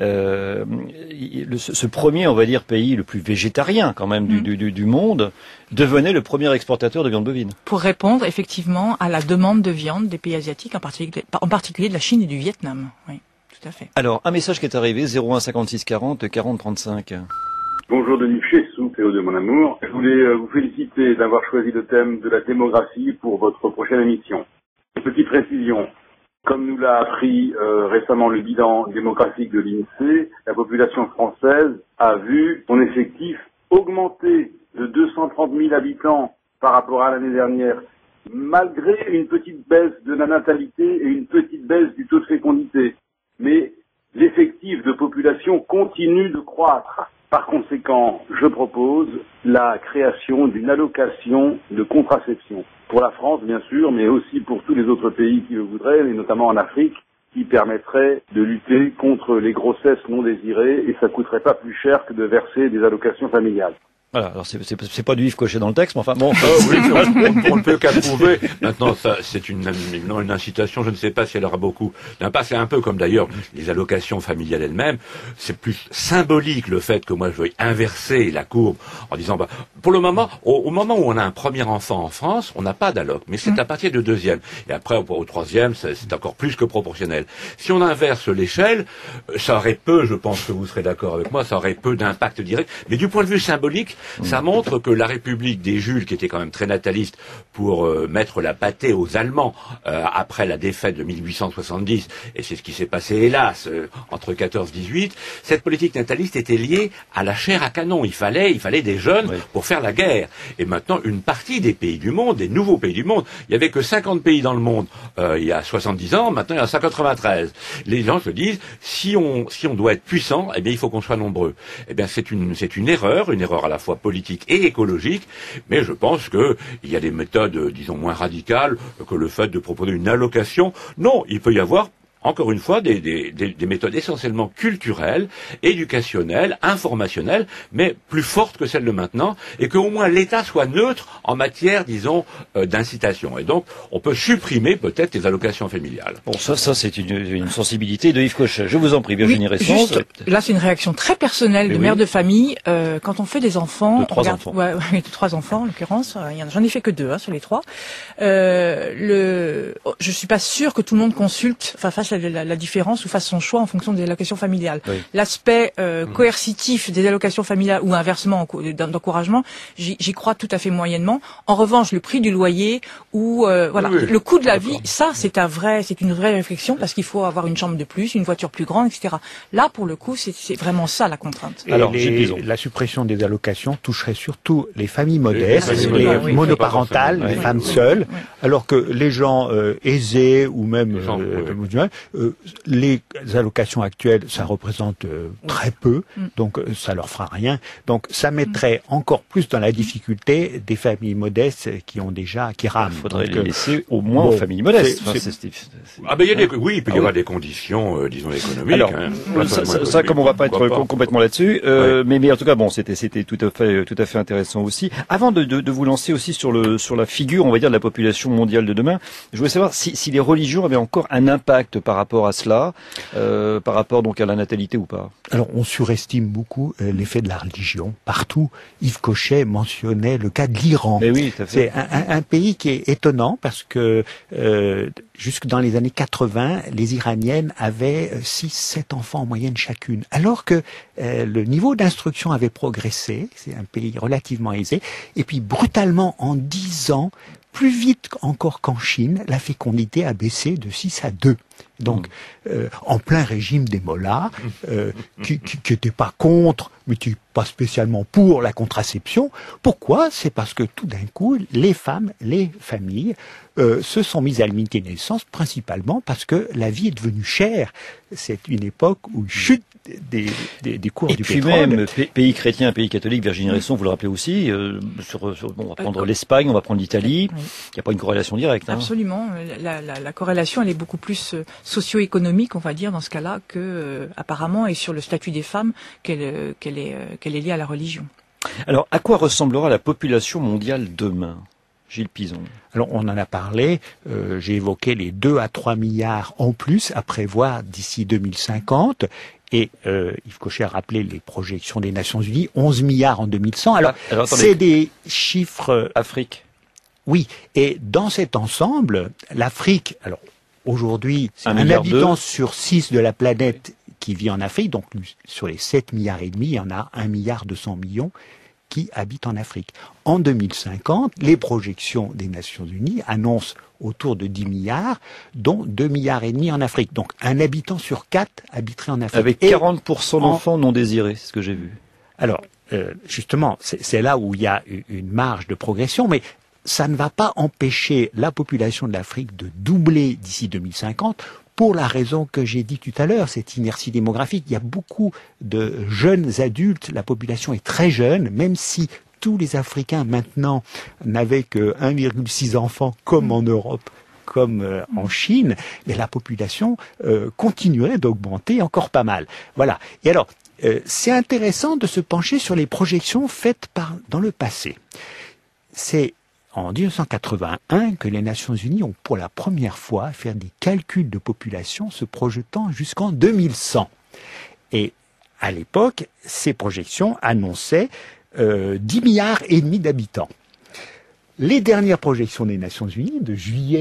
ce premier, on va dire, pays le plus végétarien quand même du monde devenait le premier exportateur de viande bovine. Pour répondre effectivement à la demande de viande des pays asiatiques, en particulier de la Chine et du Vietnam. Oui, tout à fait. Alors, un message qui est arrivé, 01 56 40 40 35. Bonjour Denis Chessou, Théo de mon amour. Je voulais vous féliciter d'avoir choisi le thème de la démographie pour votre prochaine émission. Petite précision, comme nous l'a appris récemment le bilan démographique de l'INSEE, la population française a vu son effectif augmenter de 230 000 habitants par rapport à l'année dernière, malgré une petite baisse de la natalité et une petite baisse du taux de fécondité. Mais l'effectif de population continue de croître. Par conséquent, je propose la création d'une allocation de contraception. Pour la France, bien sûr, mais aussi pour tous les autres pays qui le voudraient, et notamment en Afrique, qui permettrait de lutter contre les grossesses non désirées, et ça coûterait pas plus cher que de verser des allocations familiales. Voilà, alors c'est pas du Yves Cochet dans le texte, mais enfin bon. Oui, on ne peut qu'approuver. Maintenant, ça, c'est une incitation, je ne sais pas si elle aura beaucoup d'impact. C'est un peu comme d'ailleurs les allocations familiales elles-mêmes. C'est plus symbolique le fait que moi je veuille inverser la courbe en disant, pour le moment, au moment où on a un premier enfant en France, on n'a pas d'alloc, mais c'est à partir du deuxième. Et après, au troisième, c'est encore plus que proportionnel. Si on inverse l'échelle, ça aurait peu, je pense que vous serez d'accord avec moi, ça aurait peu d'impact direct. Mais du point de vue symbolique, ça montre que la République des Jules, qui était quand même très nataliste pour mettre la pâtée aux Allemands après la défaite de 1870, et c'est ce qui s'est passé hélas entre 14-18, cette politique nataliste était liée à la chair à canon. Il fallait des jeunes pour faire la guerre. Et maintenant, une partie des pays du monde, des nouveaux pays du monde, il y avait que 50 pays dans le monde il y a 70 ans, maintenant il y en a 193. Les gens se disent, si on doit être puissant, eh bien il faut qu'on soit nombreux. Eh bien c'est une erreur à la fois politique et écologique, mais je pense qu'il y a des méthodes, disons, moins radicales que le fait de proposer une allocation. Non, il peut y avoir encore une fois, des méthodes essentiellement culturelles, éducationnelles, informationnelles, mais plus fortes que celles de maintenant, et qu'au moins l'État soit neutre en matière, disons, d'incitation. Et donc, on peut supprimer peut-être les allocations familiales. Bon, ça c'est une sensibilité de Yves Cochet. Je vous en prie, Virginie Ressens. Là, c'est une réaction très personnelle de mère de famille. Quand on fait des enfants... De trois enfants. De 3 enfants, en l'occurrence. J'en ai fait que 2 sur les 3. Je suis pas sûre que tout le monde consulte, fasse la différence ou fasse son choix en fonction des allocations familiales. Oui. L'aspect coercitif des allocations familiales ou inversement d'encouragement, j'y crois tout à fait moyennement. En revanche, le prix du loyer ou le coût de la vie, ça c'est une vraie réflexion parce qu'il faut avoir une chambre de plus, une voiture plus grande, etc. Là, pour le coup, c'est vraiment ça la contrainte. Et alors, la suppression des allocations toucherait surtout les familles modestes, les monoparentales, les femmes seules, alors que les gens aisés ou même les allocations actuelles, ça représente très peu, donc ça leur fera rien. Donc ça mettrait encore plus dans la difficulté des familles modestes qui rament. Il faudrait les laisser au moins aux familles modestes. Il peut y avoir des conditions, disons, économiques. Alors, ça, comme on va pas être complètement là-dessus, mais en tout cas, bon, c'était tout à fait intéressant aussi. Avant de vous lancer aussi sur la figure, on va dire, de la population mondiale de demain, je voulais savoir si les religions avaient encore un impact par rapport à cela, par rapport donc à la natalité ou pas. Alors on surestime beaucoup l'effet de la religion partout. Yves Cochet mentionnait le cas de l'Iran. Oui, c'est un pays qui est étonnant parce que jusque dans les années 80, les Iraniennes avaient 6-7 enfants en moyenne chacune, alors que le niveau d'instruction avait progressé. C'est un pays relativement aisé. Et puis brutalement en 10 ans, plus vite encore qu'en Chine, la fécondité a baissé de 6 à 2. Donc, en plein régime des mollahs, qui n'étaient pas contre, mais qui pas spécialement pour la contraception. Pourquoi? C'est parce que tout d'un coup, les femmes, les familles, se sont mises à limiter les naissances, principalement parce que la vie est devenue chère. C'est une époque où chute des cours du pétrole. Et puis même, pays chrétien, pays catholique, Virginie Resson, vous le rappelez aussi, on va prendre l'Espagne, on va prendre l'Italie, il n'y a pas une corrélation directe. Absolument. La corrélation, elle est beaucoup plus socio-économique, on va dire, dans ce cas-là, que apparemment, et sur le statut des femmes, qu'elle est liée à la religion. Alors, à quoi ressemblera la population mondiale demain, Gilles Pison? Alors, on en a parlé, j'ai évoqué les 2 à 3 milliards en plus à prévoir d'ici 2050. Et Yves Cochet a rappelé les projections des Nations Unies, 11 milliards en 2100. Alors c'est des chiffres... Afrique. Oui, et dans cet ensemble, l'Afrique... Alors, aujourd'hui, c'est un habitant sur 6 de la planète qui vit en Afrique. Donc, sur les 7 milliards et demi, il y en a 1 milliard 200 millions qui habitent en Afrique. En 2050, les projections des Nations Unies annoncent autour de 10 milliards, dont 2 milliards et demi en Afrique. Donc, un habitant sur 4 habiterait en Afrique. Avec 40% d'enfants non désirés, c'est ce que j'ai vu. Alors, justement, c'est là où il y a une marge de progression, mais ça ne va pas empêcher la population de l'Afrique de doubler d'ici 2050 pour la raison que j'ai dit tout à l'heure, cette inertie démographique. Il y a beaucoup de jeunes adultes, la population est très jeune, même si tous les Africains maintenant n'avaient que 1,6 enfants comme en Europe, comme en Chine, mais la population continuerait d'augmenter encore pas mal. Voilà. Et alors, c'est intéressant de se pencher sur les projections faites dans le passé. C'est en 1981 que les Nations Unies ont pour la première fois fait des calculs de population se projetant jusqu'en 2100. Et à l'époque, ces projections annonçaient 10 milliards et demi d'habitants. Les dernières projections des Nations Unies de juillet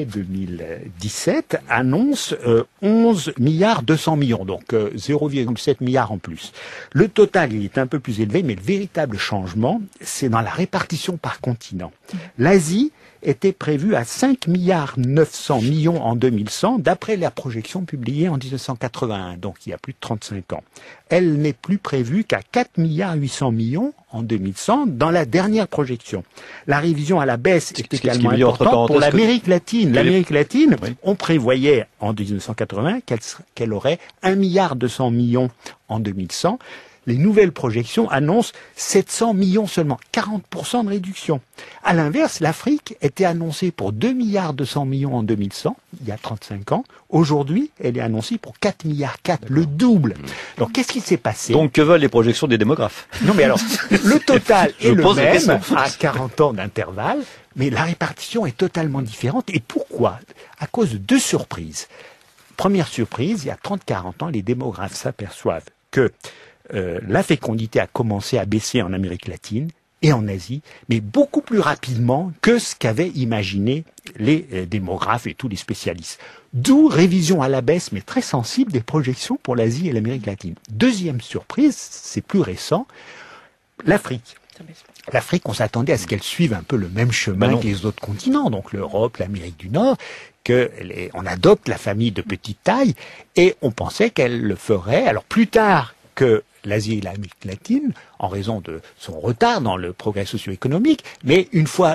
2017 annoncent 11 milliards 200 millions, donc 0,7 milliards en plus. Le total, il est un peu plus élevé, mais le véritable changement, c'est dans la répartition par continent. L'Asie était prévue à 5 milliards 900 millions en 2100, d'après la projection publiée en 1981, donc il y a plus de 35 ans. Elle n'est plus prévue qu'à 4 milliards 800 millions en 2100 dans la dernière projection. La révision à la baisse est également importante pour l'Amérique latine. L'Amérique latine, on prévoyait en 1980 qu'elle aurait 1 milliard 200 millions en 2100. Les nouvelles projections annoncent 700 millions seulement, 40% de réduction. À l'inverse, l'Afrique était annoncée pour 2 milliards 200 millions en 2100, il y a 35 ans. Aujourd'hui, elle est annoncée pour 4 milliards 4, le double. Donc, qu'est-ce qui s'est passé? Donc, que veulent les projections des démographes? Non, mais alors, le total est le même, à 40 ans d'intervalle, mais la répartition est totalement différente. Et pourquoi? À cause de 2 surprises. Première surprise, il y a 30-40 ans, les démographes s'aperçoivent que la fécondité a commencé à baisser en Amérique latine et en Asie, mais beaucoup plus rapidement que ce qu'avaient imaginé les démographes et tous les spécialistes. D'où révision à la baisse, mais très sensible, des projections pour l'Asie et l'Amérique latine. Deuxième surprise, c'est plus récent, l'Afrique. L'Afrique, on s'attendait à ce qu'elle suive un peu le même chemin que les autres continents, donc l'Europe, l'Amérique du Nord, qu'on adopte la famille de petite taille, et on pensait qu'elle le ferait. Alors plus tard que l'Asie et l'Amérique latine, en raison de son retard dans le progrès socio-économique, mais une fois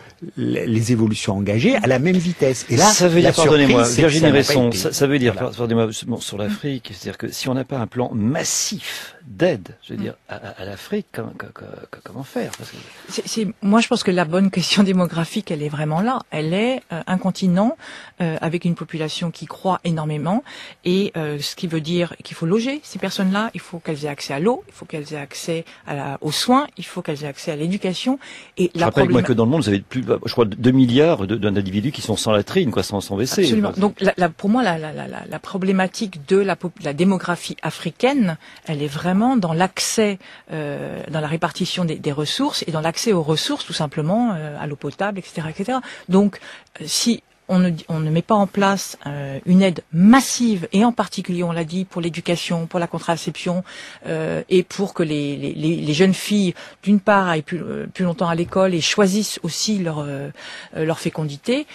les évolutions engagées, à la même vitesse. Et là, ça veut dire, pardonnez-moi, Virginie Resson, ça veut dire, pardonnez-moi, sur l'Afrique, c'est-à-dire que si on n'a pas un plan massif d'aide, je veux dire, à l'Afrique, comment faire? Parce que... Moi, je pense que la bonne question démographique, elle est vraiment là. Elle est un continent avec une population qui croît énormément, et ce qui veut dire qu'il faut loger ces personnes-là, il faut qu'elles aient accès à l'eau, il faut qu'elles aient accès aux soins, il faut qu'elles aient accès à l'éducation. Et je rappelle moi que dans le monde, vous avez plus, je crois, 2 milliards d'individus qui sont sans latrine, sans WC. Absolument. Donc, pour moi, la problématique de la démographie africaine, elle est vraiment dans l'accès, dans la répartition des ressources et dans l'accès aux ressources, tout simplement, à l'eau potable, etc., etc. Donc, si on ne met pas en place une aide massive, et en particulier, on l'a dit, pour l'éducation, pour la contraception, et pour que les jeunes filles, d'une part, aillent plus longtemps à l'école et choisissent aussi leur fécondité,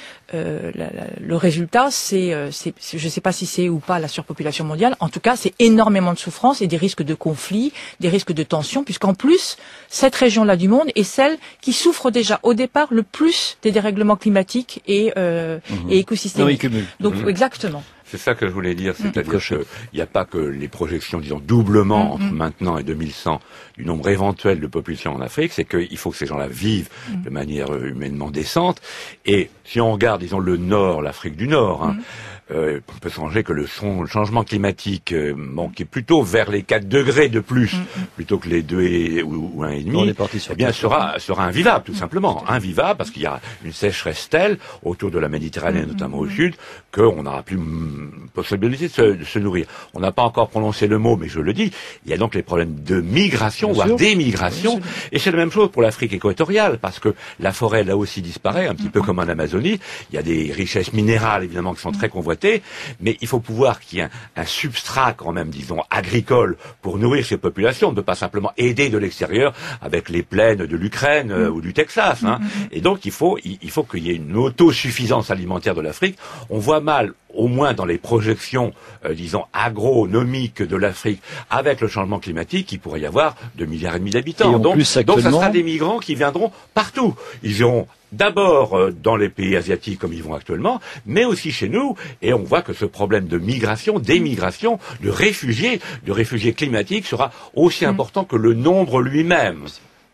le résultat, c'est, je ne sais pas si c'est ou pas la surpopulation mondiale. En tout cas, c'est énormément de souffrance et des risques de conflits, des risques de tensions, puisqu'en plus, cette région-là du monde est celle qui souffre déjà au départ le plus des dérèglements climatiques et écosystémiques. Donc, exactement. C'est ça que je voulais dire, c'est-à-dire qu'il n'y a pas que les projections, disons, doublement entre maintenant et 2100 du nombre éventuel de populations en Afrique, c'est qu'il faut que ces gens-là vivent de manière humainement décente. Et si on regarde, disons, le Nord, l'Afrique du Nord, on peut songer que le changement climatique, qui est plutôt vers les 4 degrés de plus, plutôt que les 2 ou 1,5, eh bien, sera invivable, tout simplement. Invivable, parce qu'il y a une sécheresse telle, autour de la Méditerranée, notamment au sud, qu'on n'aura plus possibilité de se nourrir. On n'a pas encore prononcé le mot, mais je le dis, il y a donc les problèmes de migration, voire d'émigration, et c'est la même chose pour l'Afrique équatoriale, parce que la forêt, là aussi, disparaît, un petit peu comme en Amazonie. Il y a des richesses minérales, évidemment, qui sont très convoitées, mais il faut pouvoir qu'il y ait un substrat, quand même, disons, agricole, pour nourrir ces populations. On ne peut pas simplement aider de l'extérieur avec les plaines de l'Ukraine ou du Texas. Et donc, il faut qu'il y ait une autosuffisance alimentaire de l'Afrique. On voit mal, au moins dans les projections, disons, agronomiques de l'Afrique, avec le changement climatique, qu'il pourrait y avoir 2,5 milliards d'habitants. Donc, ça sera des migrants qui viendront partout. Ils iront d'abord dans les pays asiatiques comme ils vont actuellement, mais aussi chez nous, et on voit que ce problème de migration, d'émigration, de réfugiés climatiques sera aussi important que le nombre lui-même.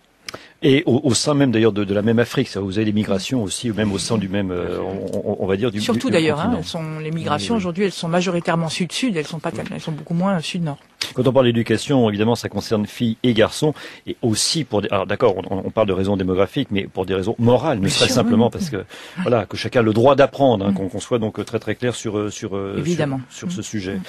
Et au sein même d'ailleurs de la même Afrique, ça, vous avez des migrations aussi, même au sein du même, on va dire du surtout du d'ailleurs, continent. Les migrations aujourd'hui, elles sont majoritairement sud-sud, elles sont beaucoup moins sud-nord. Quand on parle d'éducation, évidemment, ça concerne filles et garçons, et aussi alors d'accord, on parle de raisons démographiques, mais pour des raisons morales, ne serait-ce simplement parce que voilà, que chacun a le droit d'apprendre, qu'on soit donc très très clair sur ce sujet.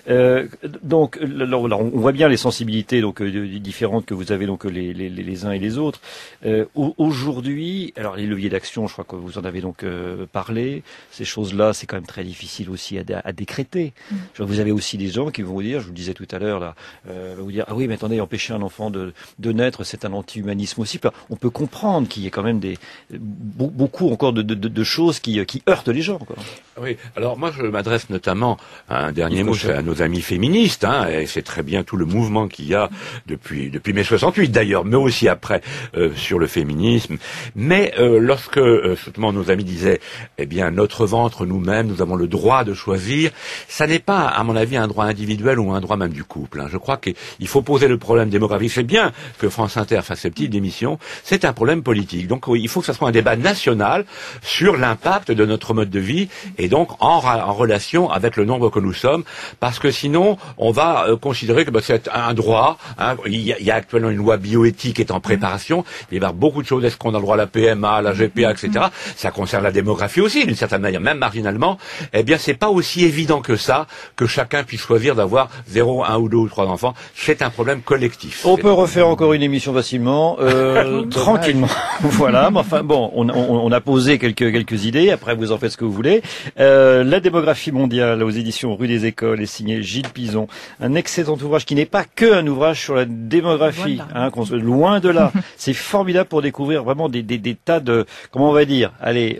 Donc, là, on voit bien les sensibilités donc différentes que vous avez donc les uns et les autres. Aujourd'hui, alors les leviers d'action, je crois que vous en avez donc parlé. Ces choses-là, c'est quand même très difficile aussi à décréter. Vous avez aussi des gens qui vont vous dire, je vous le disais tout à l'heure là, vous dire ah oui mais attendez, empêcher un enfant de naître, c'est un anti-humanisme aussi. On peut comprendre qu'il y ait quand même beaucoup encore de choses qui heurtent les gens, quoi. Oui, alors moi je m'adresse notamment à un dernier mot à nos amis féministes, et c'est très bien tout le mouvement qu'il y a depuis mai 68 d'ailleurs, mais aussi après sur le féminisme. Mais lorsque justement nos amis disaient eh bien notre ventre nous-mêmes, nous avons le droit de choisir, ça n'est pas à mon avis un droit individuel ou un droit même du couple. Je crois qu'il faut poser le problème démographique. C'est bien que France Inter fasse ces petites émissions, c'est un problème politique. Donc il faut que ça soit un débat national sur l'impact de notre mode de vie et donc en relation avec le nombre que nous sommes, parce que sinon on va considérer que c'est un droit. Il y a actuellement une loi bioéthique qui est en préparation. Il va y avoir beaucoup de choses. Est-ce qu'on a le droit à la PMA, à la GPA, etc. Ça concerne la démographie aussi, d'une certaine manière, même marginalement. Eh bien, c'est pas aussi évident que ça que chacun puisse choisir d'avoir 0, 1 ou 2 ou 3 enfants. C'est un problème collectif. On peut refaire encore une émission facilement, tranquillement. Voilà. Mais enfin, bon, on a posé quelques idées. Après, vous en faites ce que vous voulez. La démographie mondiale aux éditions Rue des Écoles est signé Gilles Pizon. Un excellent ouvrage qui n'est pas que un ouvrage sur la démographie. Loin de là. C'est formidable pour découvrir vraiment des tas de, comment on va dire, allez,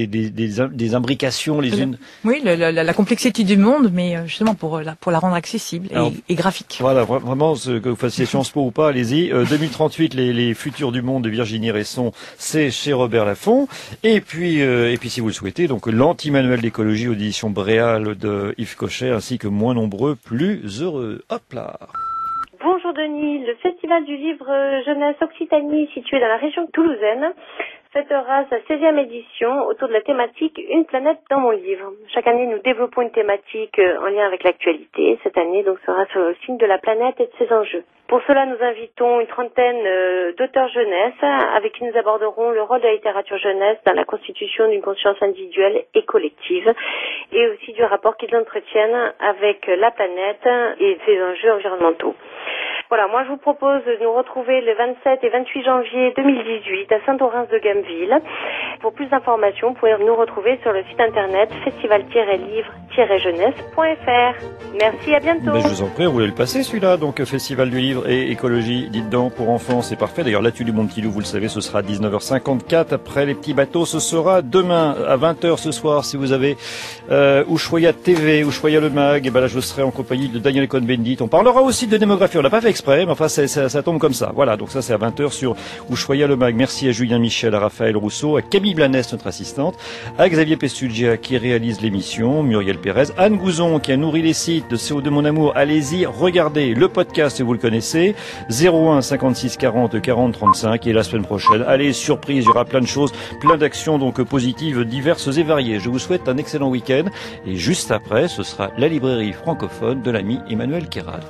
des imbrications les unes. Oui, la complexité du monde, mais justement pour la rendre accessible et graphique. Voilà, vraiment, que vous fassiez Sciences Po ou pas, allez-y. 2038, les futurs du monde de Virginie Resson, c'est chez Robert Laffont. Et puis si vous le souhaitez, donc l'anti-manuel d'écologie aux éditions Bréal de Yves Cochet, ainsi que Moins nombreux, plus heureux. Hop là. Bonjour Denis, le Festival du livre Jeunesse Occitanie situé dans la région toulousaine fêtera sa 16e édition autour de la thématique Une planète dans mon livre. Chaque année, nous développons une thématique en lien avec l'actualité. Cette année, donc, sera sur le signe de la planète et de ses enjeux. Pour cela, nous invitons une trentaine d'auteurs jeunesse avec qui nous aborderons le rôle de la littérature jeunesse dans la constitution d'une conscience individuelle et collective et aussi du rapport qu'ils entretiennent avec la planète et ses enjeux environnementaux. Voilà, moi je vous propose de nous retrouver le 27 et 28 janvier 2018 à Saint-Orens-de-Gameville. Pour plus d'informations, vous pouvez nous retrouver sur le site internet festival-livre-jeunesse.fr. Merci, à bientôt. Ben, je vous en prie, vous voulez le passer celui-là, donc Festival du livre et écologie, dites-donc, pour enfants, c'est parfait. D'ailleurs, là, tu du Mon Petit Loup, vous le savez, ce sera à 19h54. Après les petits bateaux, ce sera demain à 20h ce soir, si vous avez Ushuaïa TV, Ushuaïa le Mag, et ben là, je serai en compagnie de Daniel Cohn-Bendit. On parlera aussi de démographie, on l'a pas fait exprès, mais enfin, ça tombe comme ça. Voilà, donc ça, c'est à 20h sur Ushuaïa le Mag. Merci à Julien Michel, à Raphaël Rousseau, à Camille Blanès, notre assistante, à Xavier Pestugia, qui réalise l'émission, Muriel Pérez, Anne Gouzon, qui a nourri les sites de CO2 Mon Amour. Allez-y, regardez le podcast, vous le connaissez, 01 56 40 40 35, et la semaine prochaine, allez, surprise, il y aura plein de choses, plein d'actions donc positives, diverses et variées. Je vous souhaite un excellent week-end, et juste après, ce sera la librairie francophone de l'ami Emmanuel Kérad.